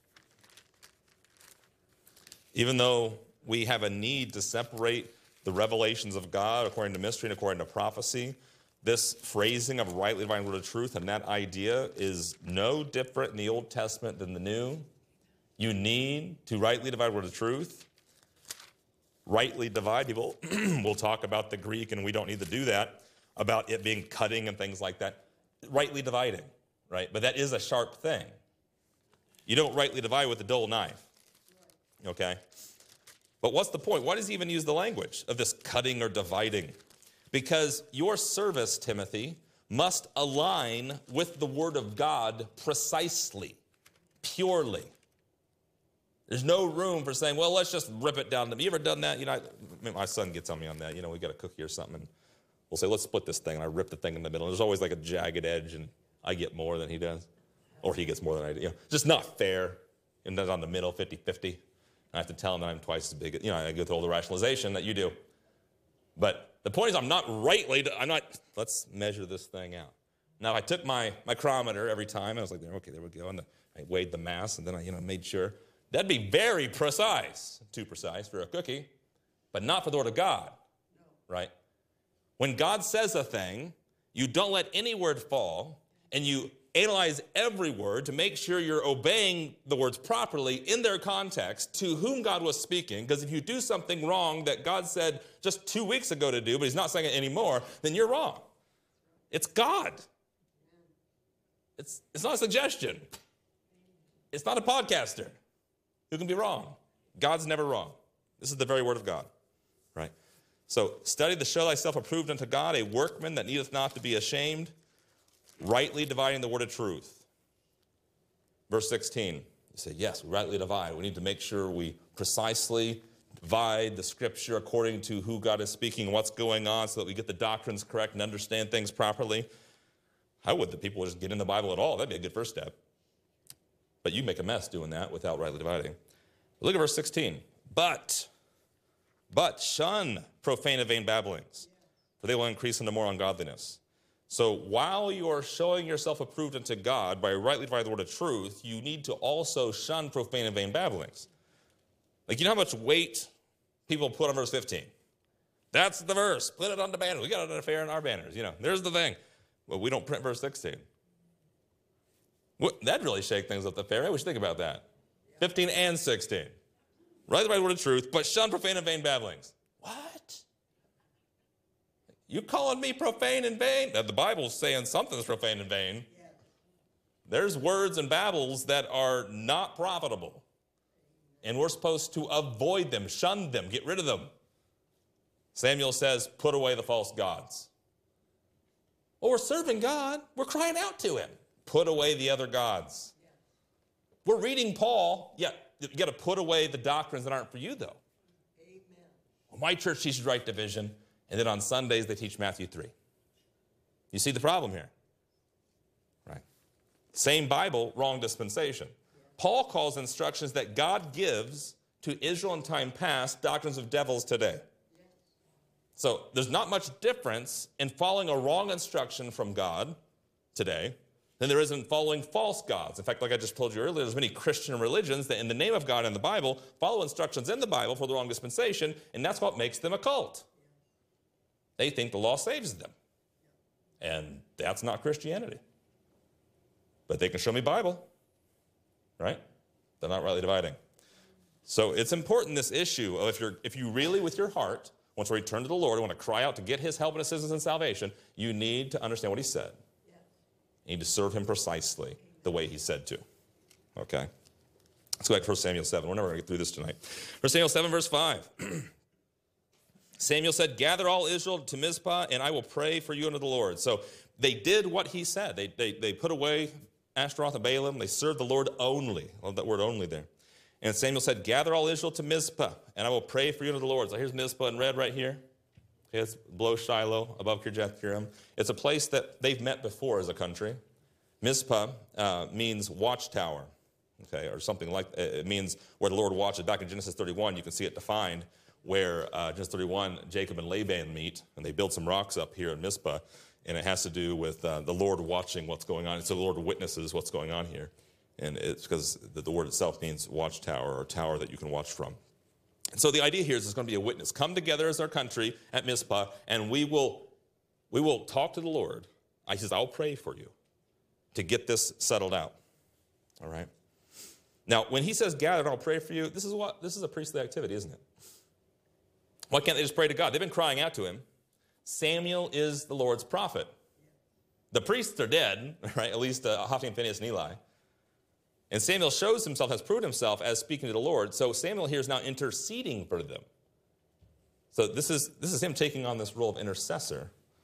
Even though we have a need to separate the revelations of God according to mystery and according to prophecy, this phrasing of rightly dividing the word of truth and that idea is no different in the Old Testament than the New. You need to rightly divide the word of truth. Rightly divide. People will talk about the Greek, and we don't need to do that, about it being cutting and things like that. Rightly dividing, right? But that is a sharp thing. You don't rightly divide with a dull knife, okay? But what's the point? Why does he even use the language of this cutting or dividing? Because your service, Timothy, must align with the Word of God precisely, purely. There's no room for saying, well, let's just rip it down. Have you ever done that? You know, I, my son gets on me on that. You know, we got a cookie or something, and we'll say, let's split this thing, and I rip the thing in the middle. And there's always like a jagged edge, and I get more than he does, or he gets more than I do. You know, just not fair. And then on the middle, fifty-fifty. I have to tell him that I'm twice as big. You know, I go through all the rationalization that you do. But the point is, I'm not rightly, I'm not, let's measure this thing out. Now, I took my micrometer every time. I was like, okay, there we go. And I weighed the mass, and then I, you know, made sure. That'd be very precise, too precise for a cookie, but not for the Word of God, right? When God says a thing, you don't let any word fall, and you analyze every word to make sure you're obeying the words properly in their context to whom God was speaking, because if you do something wrong that God said just two weeks ago to do, but he's not saying it anymore, then you're wrong. It's God. It's, it's not a suggestion. It's not a podcaster who can be wrong. God's never wrong. This is the very Word of God, right? So study to show thyself approved unto God, a workman that needeth not to be ashamed, rightly dividing the word of truth. Verse sixteen, you say, yes, we rightly divide. We need to make sure we precisely divide the Scripture according to who God is speaking, what's going on, so that we get the doctrines correct and understand things properly. How would the people just get in the Bible at all? That'd be a good first step. But you make a mess doing that without rightly dividing. Look at verse sixteen. But, but shun profane and vain babblings, for they will increase into more ungodliness. So while you are showing yourself approved unto God by rightly dividing the word of truth, you need to also shun profane and vain babblings. Like, you know how much weight people put on verse fifteen? That's the verse. Put it on the banner. We got it on a fair in our banners. You know, there's the thing. Well, we don't print verse sixteen. What, that'd really shake things up the fair. Right? We should think about that. fifteen and sixteen. Rightly divide the word of truth, but shun profane and vain babblings. What? You calling me profane and vain? Now, the Bible's saying something's profane and vain. Yeah. There's words and babbles that are not profitable. And we're supposed to avoid them, shun them, get rid of them. Samuel says, put away the false gods. Well, we're serving God. We're crying out to him. Put away the other gods. Yeah. We're reading Paul. Yeah, you got to put away the doctrines that aren't for you, though. Amen. Well, my church teaches right division. And then on Sundays, they teach Matthew three. You see the problem here? Right? Same Bible, wrong dispensation. Paul calls instructions that God gives to Israel in time past doctrines of devils today. So there's not much difference in following a wrong instruction from God today than there is in following false gods. In fact, like I just told you earlier, there's many Christian religions that in the name of God in the Bible follow instructions in the Bible for the wrong dispensation, and that's what makes them a cult. They think the law saves them. And that's not Christianity. But they can show me Bible, right? They're not rightly dividing. So it's important, this issue of if you're if you really with your heart want to return to the Lord, want to cry out to get his help and assistance in salvation, you need to understand what he said. Yes. You need to serve him precisely the way he said to. Okay? Let's go back to First Samuel seven. We're never going to get through this tonight. First Samuel seven, verse five. Samuel said, gather all Israel to Mizpah, and I will pray for you unto the Lord. So they did what he said. They, they, they put away Ashtaroth and Balaam. They served the Lord only. I love that word only there. And Samuel said, gather all Israel to Mizpah, and I will pray for you unto the Lord. So here's Mizpah in red right here. It's below Shiloh, above Kirjath-Jearim. It's a place that they've met before as a country. Mizpah uh, means watchtower, okay, or something like that. It means where the Lord watches. Back in Genesis thirty-one, you can see it defined where uh, Genesis thirty-one, Jacob and Laban meet, and they build some rocks up here in Mizpah, and it has to do with uh, the Lord watching what's going on. And so the Lord witnesses what's going on here. And it's because the, the word itself means watchtower or tower that you can watch from. And so the idea here is there's going to be a witness. Come together as our country at Mizpah, and we will, we will talk to the Lord. He says, I'll pray for you to get this settled out. All right? Now, when he says gather and I'll pray for you, this is what this is a priestly activity, isn't it? Why can't they just pray to God? They've been crying out to him. Samuel is the Lord's prophet. The priests are dead, right? At least uh, Hophni and Phinehas and Eli. And Samuel shows himself, has proved himself as speaking to the Lord. So Samuel here is now interceding for them. So this is, this is him taking on this role of intercessor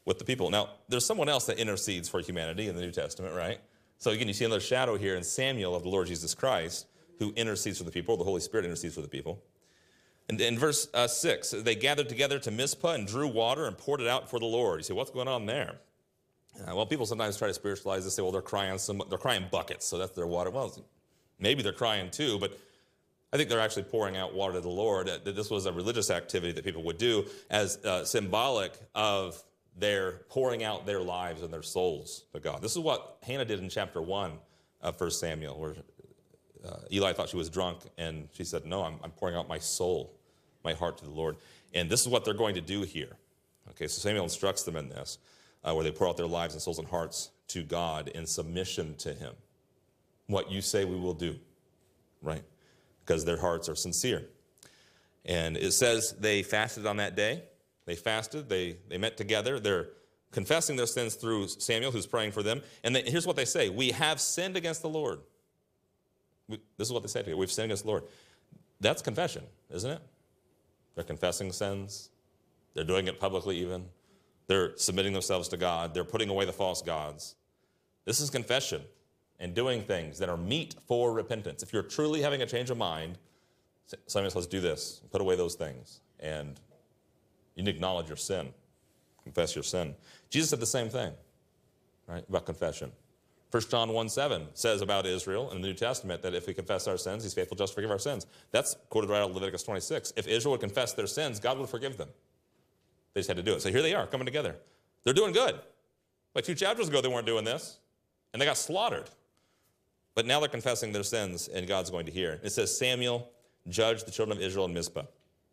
with the people. Now, there's someone else that intercedes for humanity in the New Testament, right? So again, you see another shadow here in Samuel of the Lord Jesus Christ, who intercedes for the people. The Holy Spirit intercedes for the people. And in verse uh, six, they gathered together to Mizpah and drew water and poured it out for the Lord. You say, what's going on there? Uh, well, people sometimes try to spiritualize this, say, well, they're crying some, they're crying buckets, so that's their water. Well, maybe they're crying too, but I think they're actually pouring out water to the Lord. Uh, this was a religious activity that people would do as uh, symbolic of their pouring out their lives and their souls to God. This is what Hannah did in chapter one of First Samuel, where uh, Eli thought she was drunk, and she said, no, I'm, I'm pouring out my soul, my heart to the Lord. And this is what they're going to do here. Okay, so Samuel instructs them in this, uh, where they pour out their lives and souls and hearts to God in submission to him. What you say we will do, right? Because their hearts are sincere. And it says they fasted on that day. They fasted, they, they met together. They're confessing their sins through Samuel, who's praying for them. And they, here's what they say: we have sinned against the Lord. We, this is what they say together: we've sinned against the Lord. That's confession, isn't it? They're confessing sins. They're doing it publicly even. They're submitting themselves to God. They're putting away the false gods. This is confession and doing things that are meet for repentance. If you're truly having a change of mind, Samuel says, do this. Put away those things. And you need to acknowledge your sin. Confess your sin. Jesus said the same thing, right, about confession. First John one seven says about Israel in the New Testament that if we confess our sins, he's faithful just to forgive our sins. That's quoted right out of Leviticus twenty-six. If Israel would confess their sins, God would forgive them. They just had to do it. So here they are, coming together. They're doing good. Like two chapters ago, they weren't doing this, and they got slaughtered. But now they're confessing their sins, and God's going to hear. It says Samuel judged the children of Israel in Mizpah.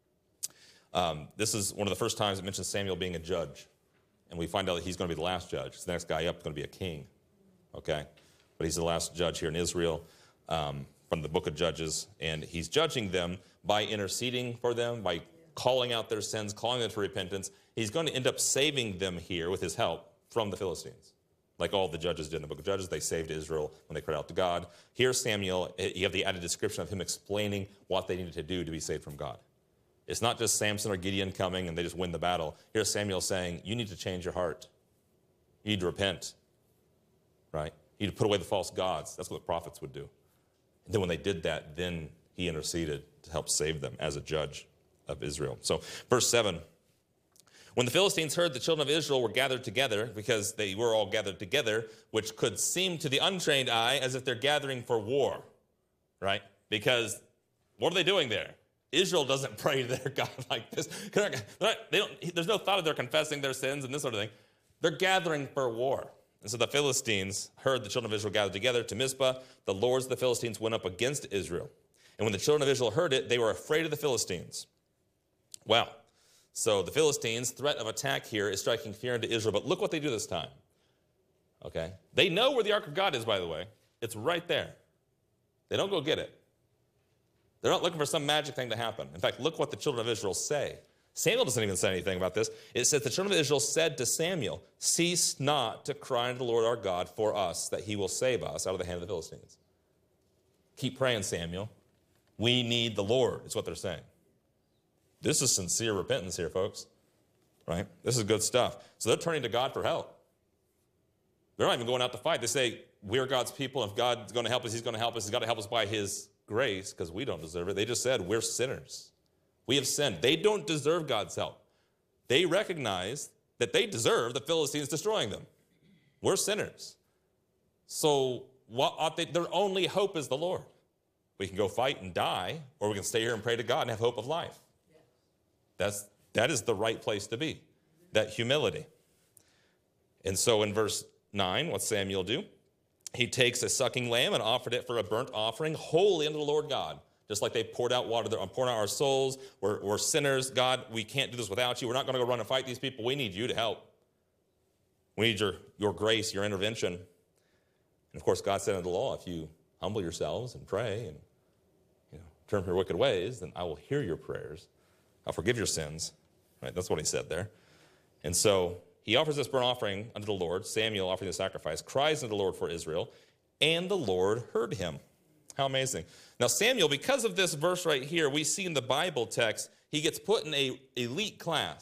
Um, this is one of the first times it mentions Samuel being a judge. And we find out that he's going to be the last judge. The next guy up is going to be a king. Okay? But he's the last judge here in Israel um, from the book of Judges. And he's judging them by interceding for them, by calling out their sins, calling them to repentance. He's going to end up saving them here with his help from the Philistines. Like all the judges did in the book of Judges, they saved Israel when they cried out to God. Here, Samuel, you have the added description of him explaining what they needed to do to be saved from God. It's not just Samson or Gideon coming and they just win the battle. Here's Samuel saying, you need to change your heart. You need to repent, right? You need to put away the false gods. That's what the prophets would do. And then when they did that, then he interceded to help save them as a judge of Israel. So verse seven, when the Philistines heard the children of Israel were gathered together, because they were all gathered together, which could seem to the untrained eye as if they're gathering for war, right? Because what are they doing there? Israel doesn't pray to their God like this. They're not, they don't, there's no thought of their confessing their sins and this sort of thing. They're gathering for war. And so the Philistines heard the children of Israel gathered together to Mizpah. The lords of the Philistines went up against Israel. And when the children of Israel heard it, they were afraid of the Philistines. Wow. So the Philistines' threat of attack here is striking fear into Israel. But look what they do this time. Okay? They know where the Ark of God is, by the way. It's right there. They don't go get it. They're not looking for some magic thing to happen. In fact, look what the children of Israel say. Samuel doesn't even say anything about this. It says, the children of Israel said to Samuel, cease not to cry unto the Lord our God for us, that he will save us out of the hand of the Philistines. Keep praying, Samuel. We need the Lord, is what they're saying. This is sincere repentance here, folks. Right? This is good stuff. So they're turning to God for help. They're not even going out to fight. They say, we're God's people. If God's going to help us, he's going to help us. He's got to help us by his grace, because we don't deserve it. They just said, we're sinners. We have sinned. They don't deserve God's help. They recognize that they deserve the Philistines destroying them. We're sinners. So what ought they, their only hope is the Lord. We can go fight and die, or we can stay here and pray to God and have hope of life. That's, that is the right place to be, that humility. And so in verse nine, what's Samuel do? He takes a sucking lamb and offered it for a burnt offering, holy unto the Lord God. Just like they poured out water, they're pouring out our souls. We're, we're sinners. God, we can't do this without you. We're not going to go run and fight these people. We need you to help. We need your, your grace, your intervention. And of course, God said in the law, if you humble yourselves and pray and you know, turn from your wicked ways, then I will hear your prayers. I'll forgive your sins. Right? That's what he said there. And so he offers this burnt offering unto the Lord. Samuel, offering the sacrifice, cries unto the Lord for Israel, and the Lord heard him. How amazing. Now Samuel, because of this verse right here, we see in the Bible text, he gets put in a elite class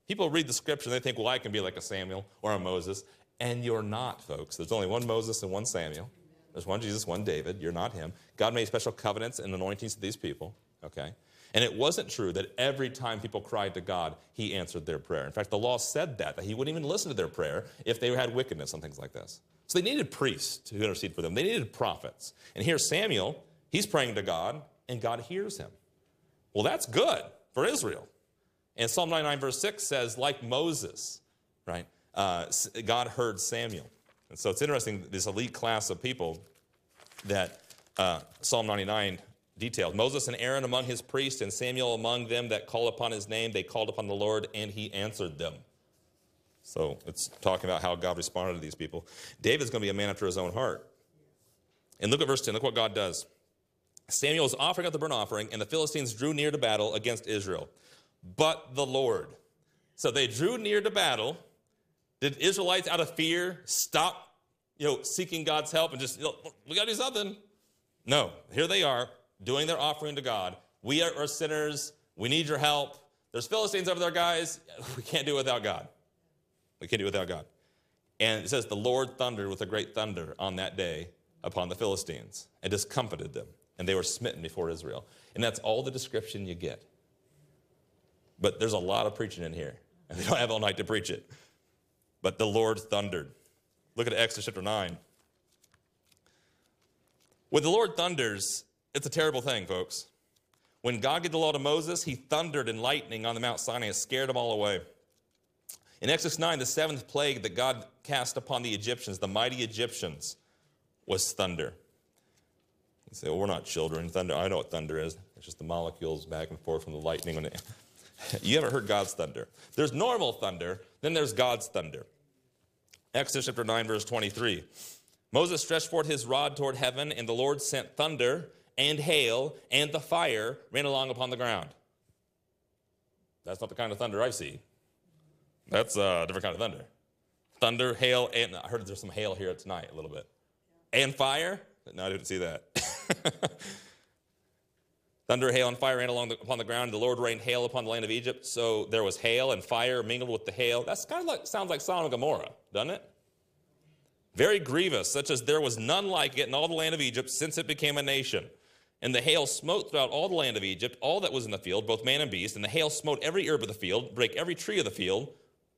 People read the scripture and they think, well, I can be like a Samuel or a Moses. And you're not, folks. There's only one Moses and one Samuel. There's one Jesus, one David. You're not him. God made special covenants and anointings to these people, okay? And it wasn't true that every time people cried to God, he answered their prayer. In fact, the law said that, that he wouldn't even listen to their prayer if they had wickedness and things like this. So they needed priests to intercede for them. They needed prophets. And here's Samuel. He's praying to God, and God hears him. Well, that's good for Israel. And Psalm ninety-nine, verse six says, like Moses, right? Uh, God heard Samuel. And so it's interesting, this elite class of people that uh, Psalm ninety-nine detailed. Moses and Aaron among his priests, and Samuel among them that call upon his name. They called upon the Lord, and he answered them. So it's talking about how God responded to these people. David's going to be a man after his own heart. And look at verse ten. Look what God does. Samuel was offering up the burnt offering, and the Philistines drew near to battle against Israel. But the Lord. So they drew near to battle. Did Israelites, out of fear, stop, you know, seeking God's help and just, you know, we got to do something? No. Here they are, doing their offering to God. We are, are sinners. We need your help. There's Philistines over there, guys. We can't do it without God. We can't do it without God. And it says, the Lord thundered with a great thunder on that day upon the Philistines and discomfited them. And they were smitten before Israel. And that's all the description you get. But there's a lot of preaching in here. And they don't have all night to preach it. But the Lord thundered. Look at Exodus chapter nine. When the Lord thunders, it's a terrible thing, folks. When God gave the law to Moses, he thundered in lightning on the Mount Sinai and scared them all away. In Exodus nine, the seventh plague that God cast upon the Egyptians, the mighty Egyptians, was thunder. You say, well, we're not children. Thunder, I know what thunder is. It's just the molecules back and forth from the lightning. When it, you haven't heard God's thunder. There's normal thunder, then there's God's thunder. Exodus chapter nine, verse twenty-three. Moses stretched forth his rod toward heaven, and the Lord sent thunder and hail, and the fire ran along upon the ground. That's not the kind of thunder I see. That's a different kind of thunder. Thunder, hail, and I heard there's some hail here tonight a little bit. And fire? No, I didn't see that. Thunder, hail, and fire ran along the, upon the ground. The Lord rained hail upon the land of Egypt. So there was hail and fire mingled with the hail. That's kind of like, sounds like Sodom and Gomorrah, doesn't it? Very grievous, such as there was none like it in all the land of Egypt since it became a nation. And the hail smote throughout all the land of Egypt, all that was in the field, both man and beast. And the hail smote every herb of the field, break every tree of the field.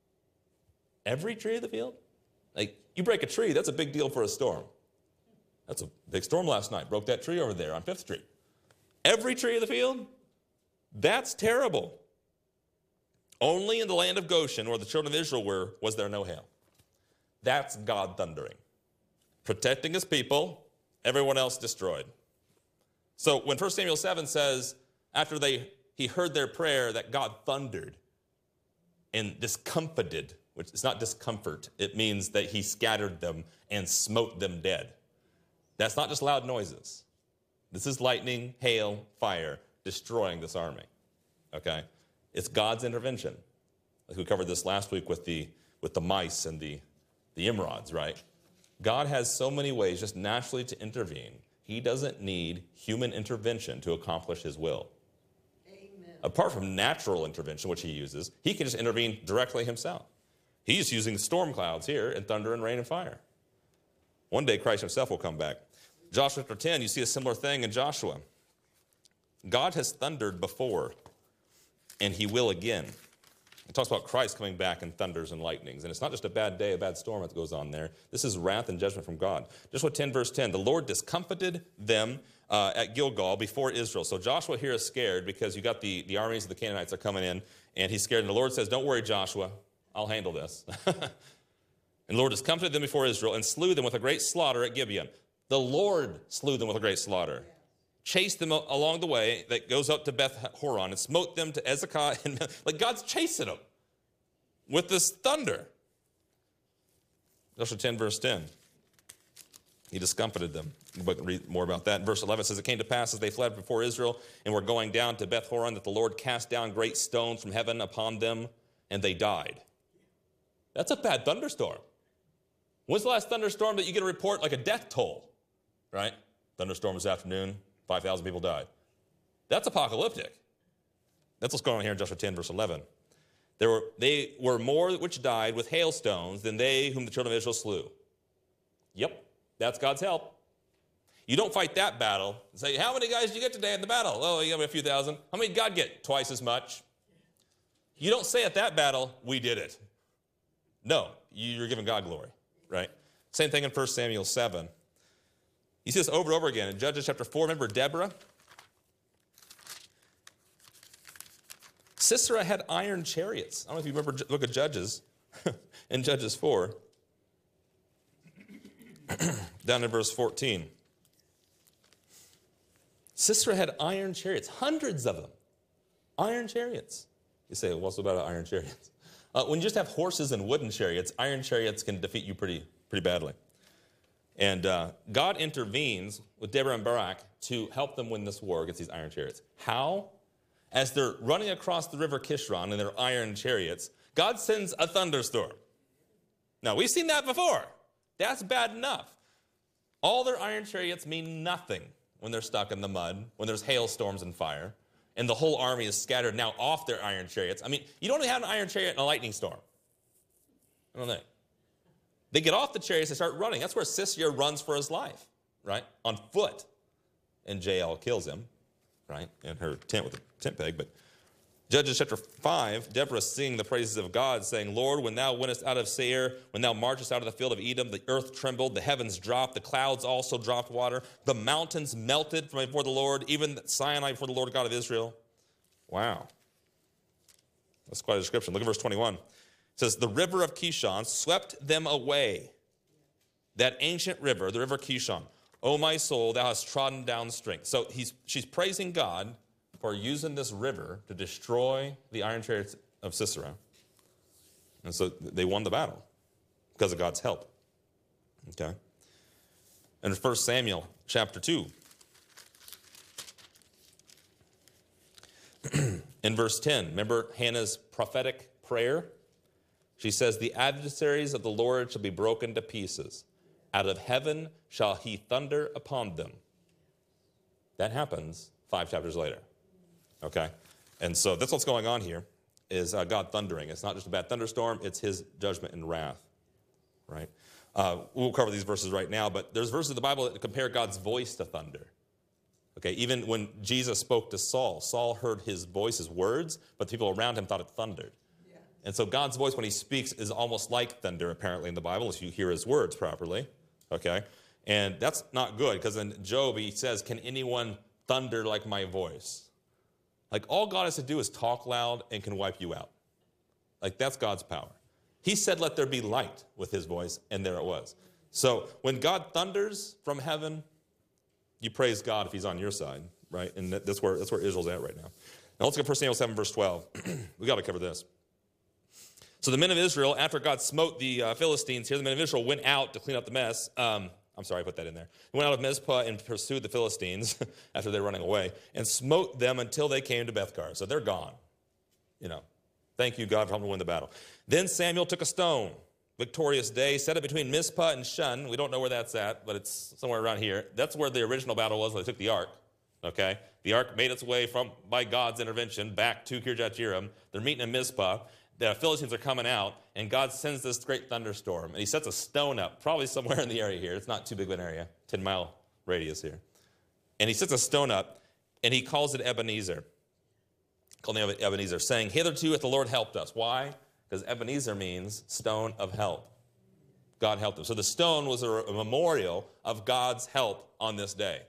Every tree of the field? Like, you break a tree, that's a big deal for a storm. That's a big storm last night. Broke that tree over there on Fifth Street. Every tree of the field? That's terrible. Only in the land of Goshen, where the children of Israel were, was there no hail. That's God thundering. Protecting his people, everyone else destroyed. So when First Samuel seven says, after they he heard their prayer, that God thundered and discomfited, which is not discomfort, it means that he scattered them and smote them dead. That's not just loud noises. This is lightning, hail, fire, destroying this army, okay? It's God's intervention. Like we covered this last week with the, with the mice and the, the Imrods, right? God has so many ways just naturally to intervene. He doesn't need human intervention to accomplish his will. Amen. Apart from natural intervention, which he uses, he can just intervene directly himself. He's using storm clouds here and thunder and rain and fire. One day Christ himself will come back. Joshua chapter ten, you see a similar thing in Joshua. God has thundered before, and he will again. It talks about Christ coming back in thunders and lightnings. And it's not just a bad day, a bad storm that goes on there. This is wrath and judgment from God. Joshua ten, verse ten, the Lord discomfited them uh, at Gilgal before Israel. So Joshua here is scared because you got the, the armies of the Canaanites are coming in, and he's scared. And the Lord says, don't worry, Joshua, I'll handle this. And the Lord discomfited them before Israel and slew them with a great slaughter at Gibeon. The Lord slew them with a great slaughter. Chased them along the way that goes up to Beth Horon and smote them to Ezekiah. And, like God's chasing them with this thunder. Joshua ten, verse ten. He discomfited them. But read more about that. Verse eleven says, it came to pass as they fled before Israel and were going down to Beth Horon that the Lord cast down great stones from heaven upon them, and they died. That's a bad thunderstorm. When's the last thunderstorm that you get a report like a death toll? Right? Thunderstorm this afternoon, five thousand people died. That's apocalyptic. That's what's going on here in Joshua ten, verse eleven. There were, they were more which died with hailstones than they whom the children of Israel slew. Yep, that's God's help. You don't fight that battle and say, how many guys did you get today in the battle? Oh, you got a few thousand. How many did God get? Twice as much. You don't say at that battle, we did it. No, you're giving God glory, right? Same thing in First Samuel seven. You see this over and over again. In Judges chapter four, remember Deborah? Sisera had iron chariots. I don't know if you remember, look at Judges, in Judges four, down in verse fourteen. Sisera had iron chariots, hundreds of them, iron chariots. You say, what's about iron chariots? Uh, when you just have horses and wooden chariots, iron chariots can defeat you pretty, pretty badly. And uh, God intervenes with Deborah and Barak to help them win this war against these iron chariots. How? As they're running across the river Kishron in their iron chariots, God sends a thunderstorm. Now, we've seen that before. That's bad enough. All their iron chariots mean nothing when they're stuck in the mud, when there's hailstorms and fire, and the whole army is scattered now off their iron chariots. I mean, you don't even have an iron chariot in a lightning storm. I don't think. They get off the chariots and start running. That's where Sisera runs for his life, right? On foot. And Jael kills him, right? In her tent with a tent peg. But Judges chapter five, Deborah singing the praises of God, saying, Lord, when thou wentest out of Seir, when thou marchest out of the field of Edom, the earth trembled, the heavens dropped, the clouds also dropped water, the mountains melted from before the Lord, even Sinai before the Lord God of Israel. Wow. That's quite a description. Look at verse twenty-one. It says, the river of Kishon swept them away. That ancient river, the river Kishon. O my soul, thou hast trodden down strength. So he's, she's praising God for using this river to destroy the iron chariots of Sisera. And so they won the battle because of God's help. Okay? And in First Samuel chapter two, in verse ten, remember Hannah's prophetic prayer? She says, the adversaries of the Lord shall be broken to pieces. Out of heaven shall he thunder upon them. That happens five chapters later. Okay? And so that's what's going on here, is uh, God thundering. It's not just a bad thunderstorm, it's his judgment and wrath. Right? Uh, we'll cover these verses right now, but there's verses in the Bible that compare God's voice to thunder. Okay, even when Jesus spoke to Saul, Saul heard his voice, his words, but the people around him thought it thundered. And so God's voice when he speaks is almost like thunder, apparently, in the Bible, if you hear his words properly. Okay? And that's not good, because in Job he says, can anyone thunder like my voice? Like, all God has to do is talk loud and can wipe you out. Like, that's God's power. He said, let there be light with his voice, and there it was. So when God thunders from heaven, you praise God if he's on your side, right? And that's where, that's where Israel's at right now. Now let's go to First Samuel seven, verse twelve. We got to cover this. So the men of Israel, after God smote the uh, Philistines here, the men of Israel went out to clean up the mess. Um, I'm sorry, I put that in there. They went out of Mizpah and pursued the Philistines after they were running away and smote them until they came to Bethkar. So they're gone. You know, thank you, God, for helping win the battle. Then Samuel took a stone, victorious day, set it between Mizpah and Shun. We don't know where that's at, but it's somewhere around here. That's where the original battle was when they took the ark. Okay? The ark made its way from, by God's intervention, back to Kirjath Jearim. They're meeting in Mizpah. The Philistines are coming out, and God sends this great thunderstorm, and he sets a stone up, probably somewhere in the area here. It's not too big of an area, ten-mile radius here. And he sets a stone up, and he calls it Ebenezer. Called it Ebenezer, saying, hitherto hath the Lord helped us. Why? Because Ebenezer means stone of help. God helped them. So the stone was a, a memorial of God's help on this day.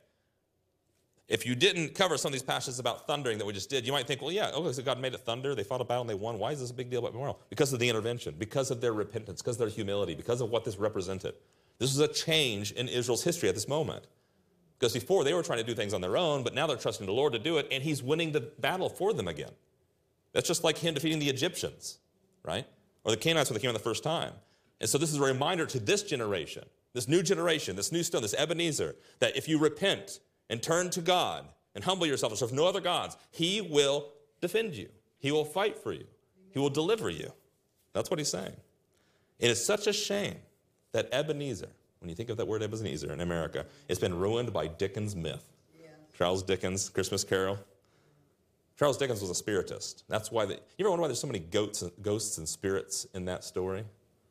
If you didn't cover some of these passages about thundering that we just did, you might think, well, yeah, okay, so God made it thunder. They fought a battle and they won. Why is this a big deal about memorial? Because of the intervention, because of their repentance, because of their humility, because of what this represented. This was a change in Israel's history at this moment. Because before, they were trying to do things on their own, but now they're trusting the Lord to do it, and he's winning the battle for them again. That's just like him defeating the Egyptians, right? Or the Canaanites when they came in the first time. And so this is a reminder to this generation, this new generation, this new stone, this Ebenezer, that if you repent and turn to God and humble yourself and serve no other gods, he will defend you. He will fight for you. He will deliver you. That's what he's saying. It is such a shame that Ebenezer, when you think of that word Ebenezer in America, it's been ruined by Dickens' myth. Yeah. Charles Dickens' Christmas Carol. Charles Dickens was a spiritist. That's why, the, you ever wonder why there's so many goats, ghosts and spirits in that story?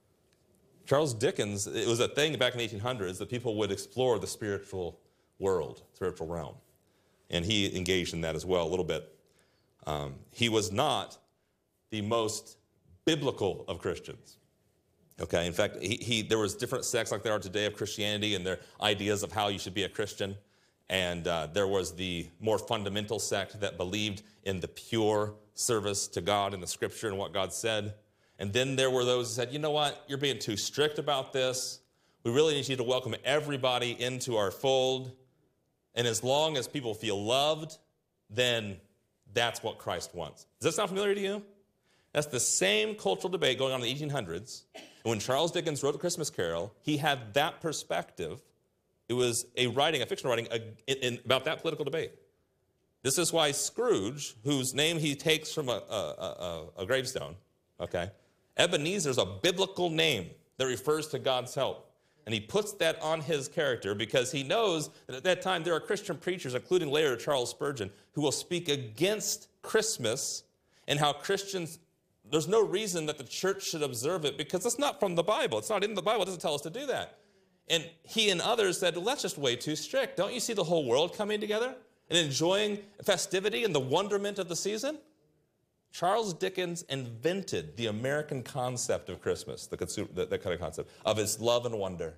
Charles Dickens, it was a thing back in the eighteen hundreds that people would explore the spiritual world, spiritual realm. And he engaged in that as well a little bit. Um, he was not the most biblical of Christians. Okay, in fact, he, he, there was different sects like there are today of Christianity and their ideas of how you should be a Christian. And uh, there was the more fundamental sect that believed in the pure service to God in the Scripture and what God said. And then there were those who said, you know what, you're being too strict about this. We really need you to welcome everybody into our fold. And as long as people feel loved, then that's what Christ wants. Does that sound familiar to you? That's the same cultural debate going on in the eighteen hundreds. And when Charles Dickens wrote A Christmas Carol, he had that perspective. It was a writing, a fictional writing, a, in, about that political debate. This is why Scrooge, whose name he takes from a, a, a, a gravestone, okay, Ebenezer is a biblical name that refers to God's help. And he puts that on his character because he knows that at that time there are Christian preachers, including later Charles Spurgeon, who will speak against Christmas and how Christians, there's no reason that the church should observe it because it's not from the Bible. It's not in the Bible. It doesn't tell us to do that. And he and others said, well, that's just way too strict. Don't you see the whole world coming together and enjoying festivity and the wonderment of the season? Charles Dickens invented the American concept of Christmas, the consumer, that, that kind of concept, of its love and wonder.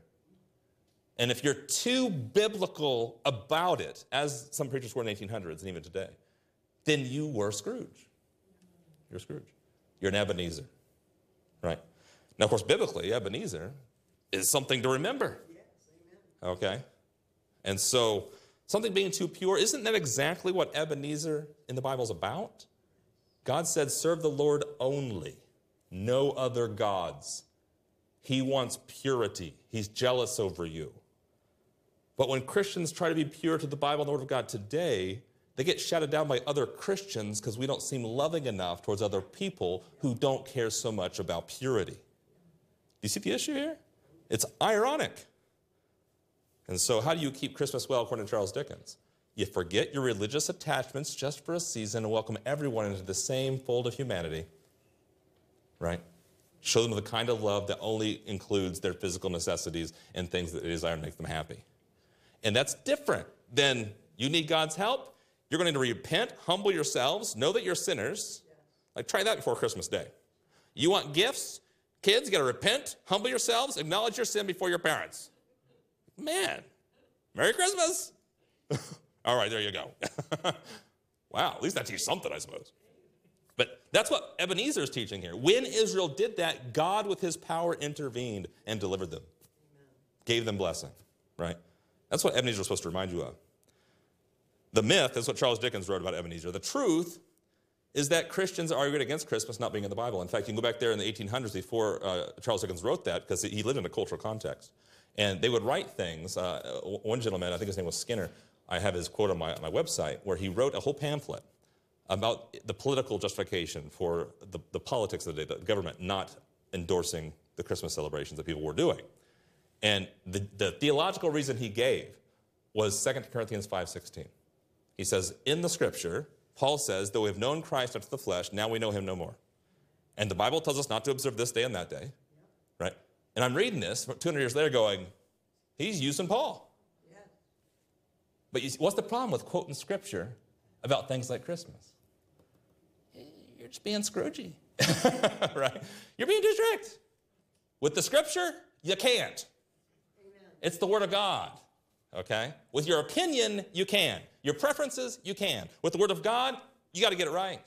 And if you're too biblical about it, as some preachers were in the eighteen hundreds and even today, then you were Scrooge. You're Scrooge. You're an Ebenezer, right? Now, of course, biblically, Ebenezer is something to remember, okay? And so something being too pure, isn't that exactly what Ebenezer in the Bible is about? God said, serve the Lord only, no other gods. He wants purity. He's jealous over you. But when Christians try to be pure to the Bible and the Word of God today, they get shouted down by other Christians because we don't seem loving enough towards other people who don't care so much about purity. Do you see the issue here? It's ironic. And so how do you keep Christmas well according to Charles Dickens? You forget your religious attachments just for a season and welcome everyone into the same fold of humanity, right? Show them the kind of love that only includes their physical necessities and things that they desire to make them happy. And that's different than you need God's help. You're going to repent, humble yourselves, know that you're sinners. Like, try that before Christmas Day. You want gifts? Kids, you got to repent, humble yourselves, acknowledge your sin before your parents. Man, Merry Christmas. All right, there you go. Wow, at least that teaches something, I suppose. But that's what Ebenezer is teaching here. When Israel did that, God with his power intervened and delivered them. Amen. Gave them blessing, right? That's what Ebenezer is supposed to remind you of. The myth is what Charles Dickens wrote about Ebenezer. The truth is that Christians argued against Christmas not being in the Bible. In fact, you can go back there in the eighteen hundreds before uh, Charles Dickens wrote that because he lived in a cultural context. And they would write things. Uh, one gentleman, I think his name was Skinner, I have his quote on my, on my website, where he wrote a whole pamphlet about the political justification for the, the politics of the day, the government not endorsing the Christmas celebrations that people were doing. And the, the theological reason he gave was Second Corinthians five sixteen. He says, in the scripture, Paul says, though we have known Christ after the flesh, now we know him no more. And the Bible tells us not to observe this day and that day, right? And I'm reading this two hundred years later going, he's using Paul. Yeah. But you see, what's the problem with quoting scripture about things like Christmas? You're just being Scroogey, right? You're being too strict. With the scripture, you can't. Amen. It's the word of God, okay? With your opinion, you can. Your preferences, you can. With the word of God, you got to get it right.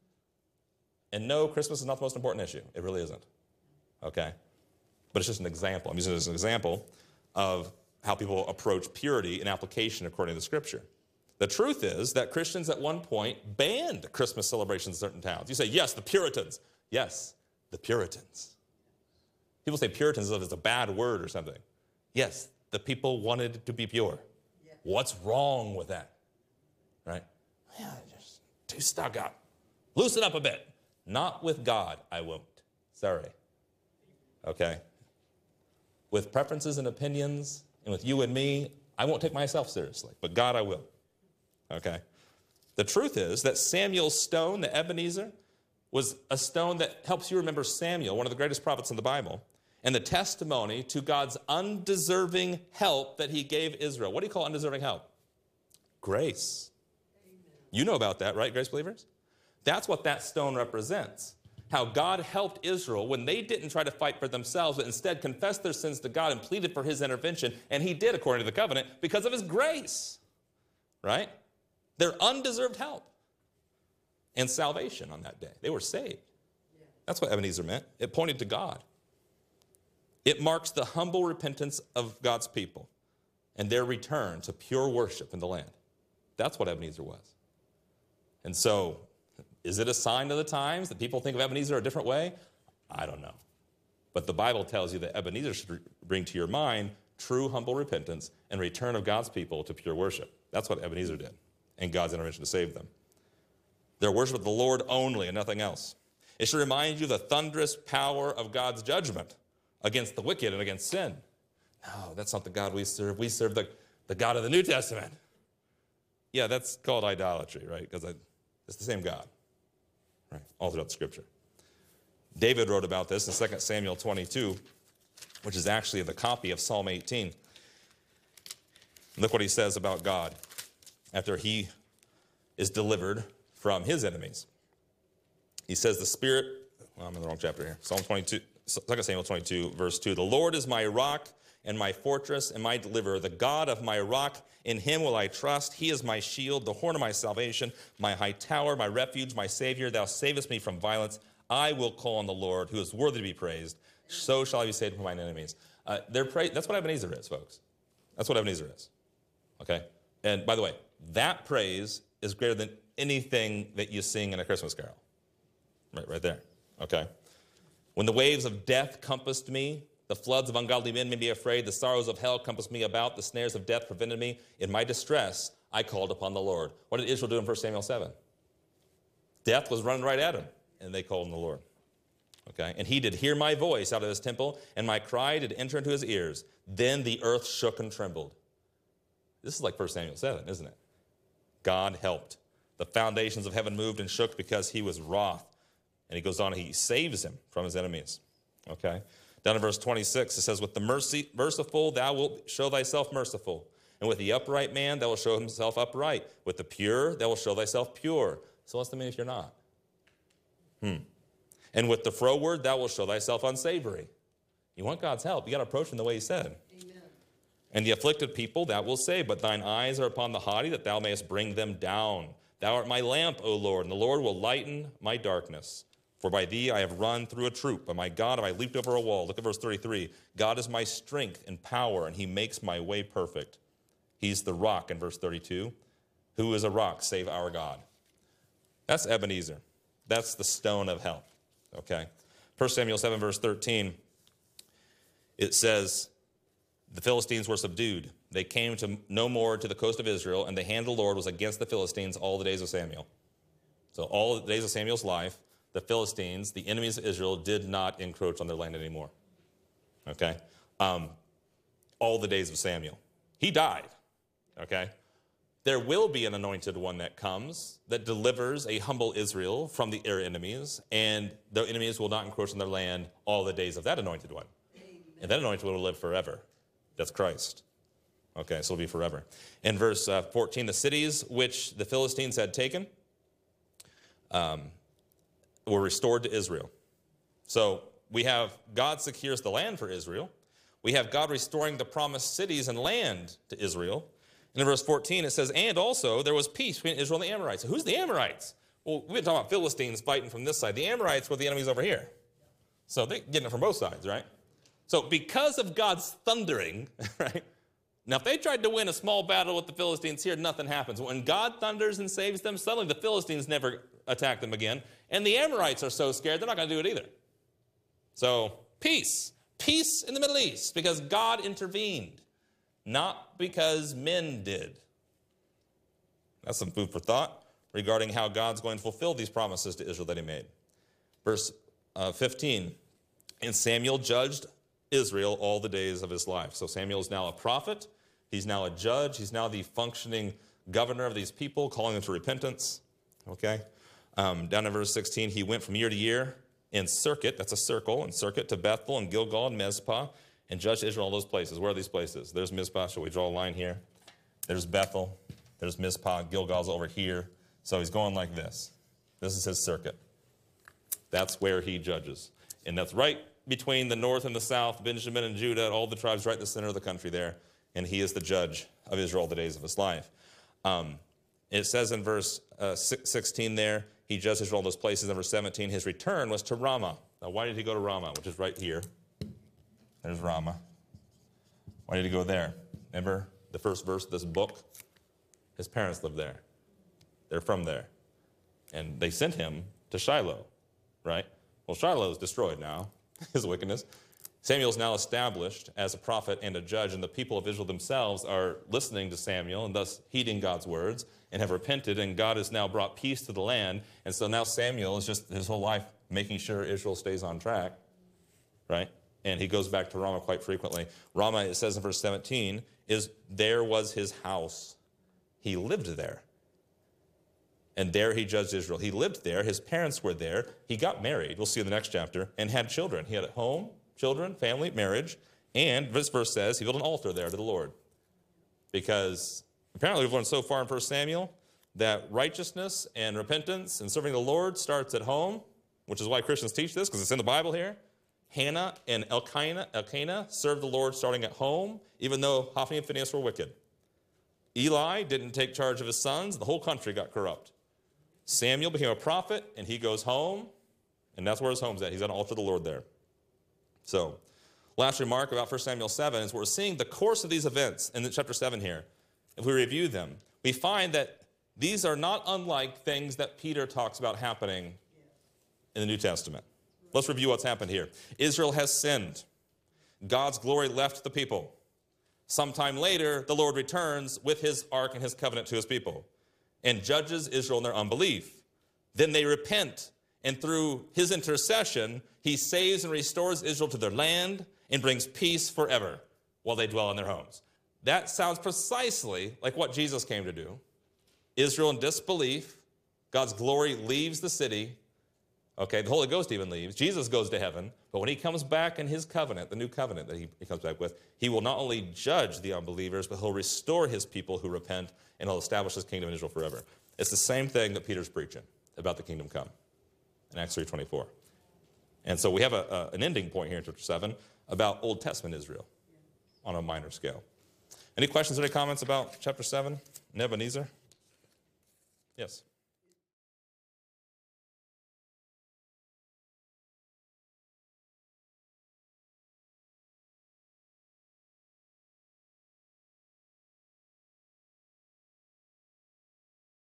And no, Christmas is not the most important issue. It really isn't, okay? But it's just an example. I'm using it as an example of how people approach purity in application according to the scripture. The truth is that Christians at one point banned Christmas celebrations in certain towns. You say, yes, the Puritans. Yes, the Puritans. People say Puritans as if it's a bad word or something. Yes, the people wanted to be pure. Yeah. What's wrong with that? Right? Yeah, just too stuck up. Loosen up a bit. Not with God, I won't. Sorry. Okay? With preferences and opinions, and with you and me, I won't take myself seriously, but God I will. Okay? The truth is that Samuel's stone, the Ebenezer, was a stone that helps you remember Samuel, one of the greatest prophets in the Bible, and the testimony to God's undeserving help that he gave Israel. What do you call undeserving help? Grace. Amen. You know about that, right, grace believers? That's what that stone represents. How God helped Israel when they didn't try to fight for themselves, but instead confessed their sins to God and pleaded for his intervention, and he did according to the covenant because of his grace, right? Their undeserved help and salvation on that day. They were saved. That's what Ebenezer meant. It pointed to God. It marks the humble repentance of God's people and their return to pure worship in the land. That's what Ebenezer was. And so, is it a sign of the times that people think of Ebenezer a different way? I don't know. But the Bible tells you that Ebenezer should bring to your mind true humble repentance and return of God's people to pure worship. That's what Ebenezer did, and God's intervention to save them. Their worship of the Lord only and nothing else. It should remind you of the thunderous power of God's judgment against the wicked and against sin. No, that's not the God we serve. We serve the, the God of the New Testament. Yeah, that's called idolatry, right? Because it's the same God, right? All throughout the Scripture. David wrote about this in Second Samuel twenty-two, which is actually the copy of Psalm eighteen. Look what he says about God after he is delivered from his enemies. He says, the Spirit, well, I'm in the wrong chapter here. Psalm twenty-two, Second Samuel twenty-two, verse two. The Lord is my rock and my fortress and my deliverer, the God of my rock. In him will I trust. He is my shield, the horn of my salvation, my high tower, my refuge, my Savior. Thou savest me from violence. I will call on the Lord, who is worthy to be praised. So shall I be saved from mine enemies. Uh, they're pra- that's what Ebenezer is, folks. That's what Ebenezer is. Okay? And by the way, that praise is greater than anything that you sing in a Christmas carol. Right, right there. Okay? When the waves of death compassed me, the floods of ungodly men made me afraid, the sorrows of hell compassed me about, the snares of death prevented me. In my distress, I called upon the Lord. What did Israel do in First Samuel seven? Death was running right at him, and they called on the Lord. Okay? And he did hear my voice out of his temple, and my cry did enter into his ears. Then the earth shook and trembled. This is like First Samuel seven, isn't it? God helped. The foundations of heaven moved and shook because he was wroth. And he goes on, he saves him from his enemies. Okay? Down in verse twenty-six, it says, with the mercy, merciful, thou wilt show thyself merciful. And with the upright man, thou wilt show himself upright. With the pure, thou wilt show thyself pure. So what's the mean if you're not? Hmm. And with the froward, thou wilt show thyself unsavory. You want God's help, you got to approach him the way he said. Amen. And the afflicted people thou wilt save, but thine eyes are upon the haughty, that thou mayest bring them down. Thou art my lamp, O Lord, and the Lord will lighten my darkness. For by thee I have run through a troop. By my God have I leaped over a wall. Look at verse thirty-three. God is my strength and power, and he makes my way perfect. He's the rock in verse thirty-two. Who is a rock save our God? That's Ebenezer. That's the stone of help. Okay? First Samuel seven, verse thirteen, it says, the Philistines were subdued. They came to no more to the coast of Israel, and the hand of the Lord was against the Philistines all the days of Samuel. So all the days of Samuel's life, the Philistines, the enemies of Israel, did not encroach on their land anymore. Okay? Um, all the days of Samuel. He died. Okay? There will be an anointed one that comes that delivers a humble Israel from the their enemies, and the enemies will not encroach on their land all the days of that anointed one. Amen. And that anointed one will live forever. That's Christ. Okay, so it'll be forever. In verse uh, fourteen, the cities which the Philistines had taken um, were restored to Israel. So we have God secures the land for Israel. We have God restoring the promised cities and land to Israel. And in verse fourteen, it says, and also there was peace between Israel and the Amorites. So who's the Amorites? Well, we've been talking about Philistines fighting from this side. The Amorites were the enemies over here. So they're getting it from both sides, right? So because of God's thundering, right? Now, if they tried to win a small battle with the Philistines here, nothing happens. When God thunders and saves them, suddenly the Philistines never attack them again. And the Amorites are so scared, they're not going to do it either. So, peace. Peace in the Middle East because God intervened, not because men did. That's some food for thought regarding how God's going to fulfill these promises to Israel that he made. Verse uh, fifteen, and Samuel judged Israel all the days of his life. So Samuel is now a prophet. He's now a judge. He's now the functioning governor of these people, calling them to repentance. Okay? Um, down in verse sixteen, he went from year to year in circuit, that's a circle, in circuit, to Bethel and Gilgal and Mizpah, and judged Israel in all those places. Where are these places? There's Mizpah. Shall we draw a line here? There's Bethel. There's Mizpah. Gilgal's over here. So he's going like this. This is his circuit. That's where he judges. And that's right between the north and the south, Benjamin and Judah, all the tribes right in the center of the country there. And he is the judge of Israel all the days of his life. Um, it says in verse uh, sixteen there, he judged Israel all those places. In verse seventeen, his return was to Ramah. Now, why did he go to Ramah, which is right here? There's Ramah. Why did he go there? Remember the first verse of this book? His parents lived there. They're from there. And they sent him to Shiloh, right? Well, Shiloh is destroyed now, his wickedness. Samuel's now established as a prophet and a judge, and the people of Israel themselves are listening to Samuel and thus heeding God's words and have repented, and God has now brought peace to the land. And so now Samuel is just his whole life making sure Israel stays on track, right? And he goes back to Ramah quite frequently. Ramah, it says in verse seventeen, is there was his house. He lived there. And there he judged Israel. He lived there. His parents were there. He got married, we'll see in the next chapter, and had children. He had a home, children, family, marriage. And this verse says he built an altar there to the Lord. Because apparently we've learned so far in First Samuel that righteousness and repentance and serving the Lord starts at home, which is why Christians teach this, because it's in the Bible here. Hannah and Elkanah, Elkanah served the Lord starting at home, even though Hophni and Phinehas were wicked. Eli didn't take charge of his sons. The whole country got corrupt. Samuel became a prophet, and he goes home, and that's where his home's at. He's at an altar to the Lord there. So, last remark about First Samuel seven is we're seeing the course of these events in chapter seven here. If we review them, we find that these are not unlike things that Peter talks about happening in the New Testament. Let's review what's happened here. Israel has sinned. God's glory left the people. Sometime later, the Lord returns with his ark and his covenant to his people and judges Israel in their unbelief. Then they repent, and through his intercession, he saves and restores Israel to their land and brings peace forever while they dwell in their homes. That sounds precisely like what Jesus came to do. Israel in disbelief, God's glory leaves the city. Okay, the Holy Ghost even leaves. Jesus goes to heaven, but when he comes back in his covenant, the new covenant that he, he comes back with, he will not only judge the unbelievers, but he'll restore his people who repent, and he'll establish his kingdom in Israel forever. It's the same thing that Peter's preaching about the kingdom come in Acts three twenty-four. And so we have a, a, an ending point here in chapter seven about Old Testament Israel on a minor scale. Any questions or any comments about chapter seven? Nebuchadnezzar? Yes?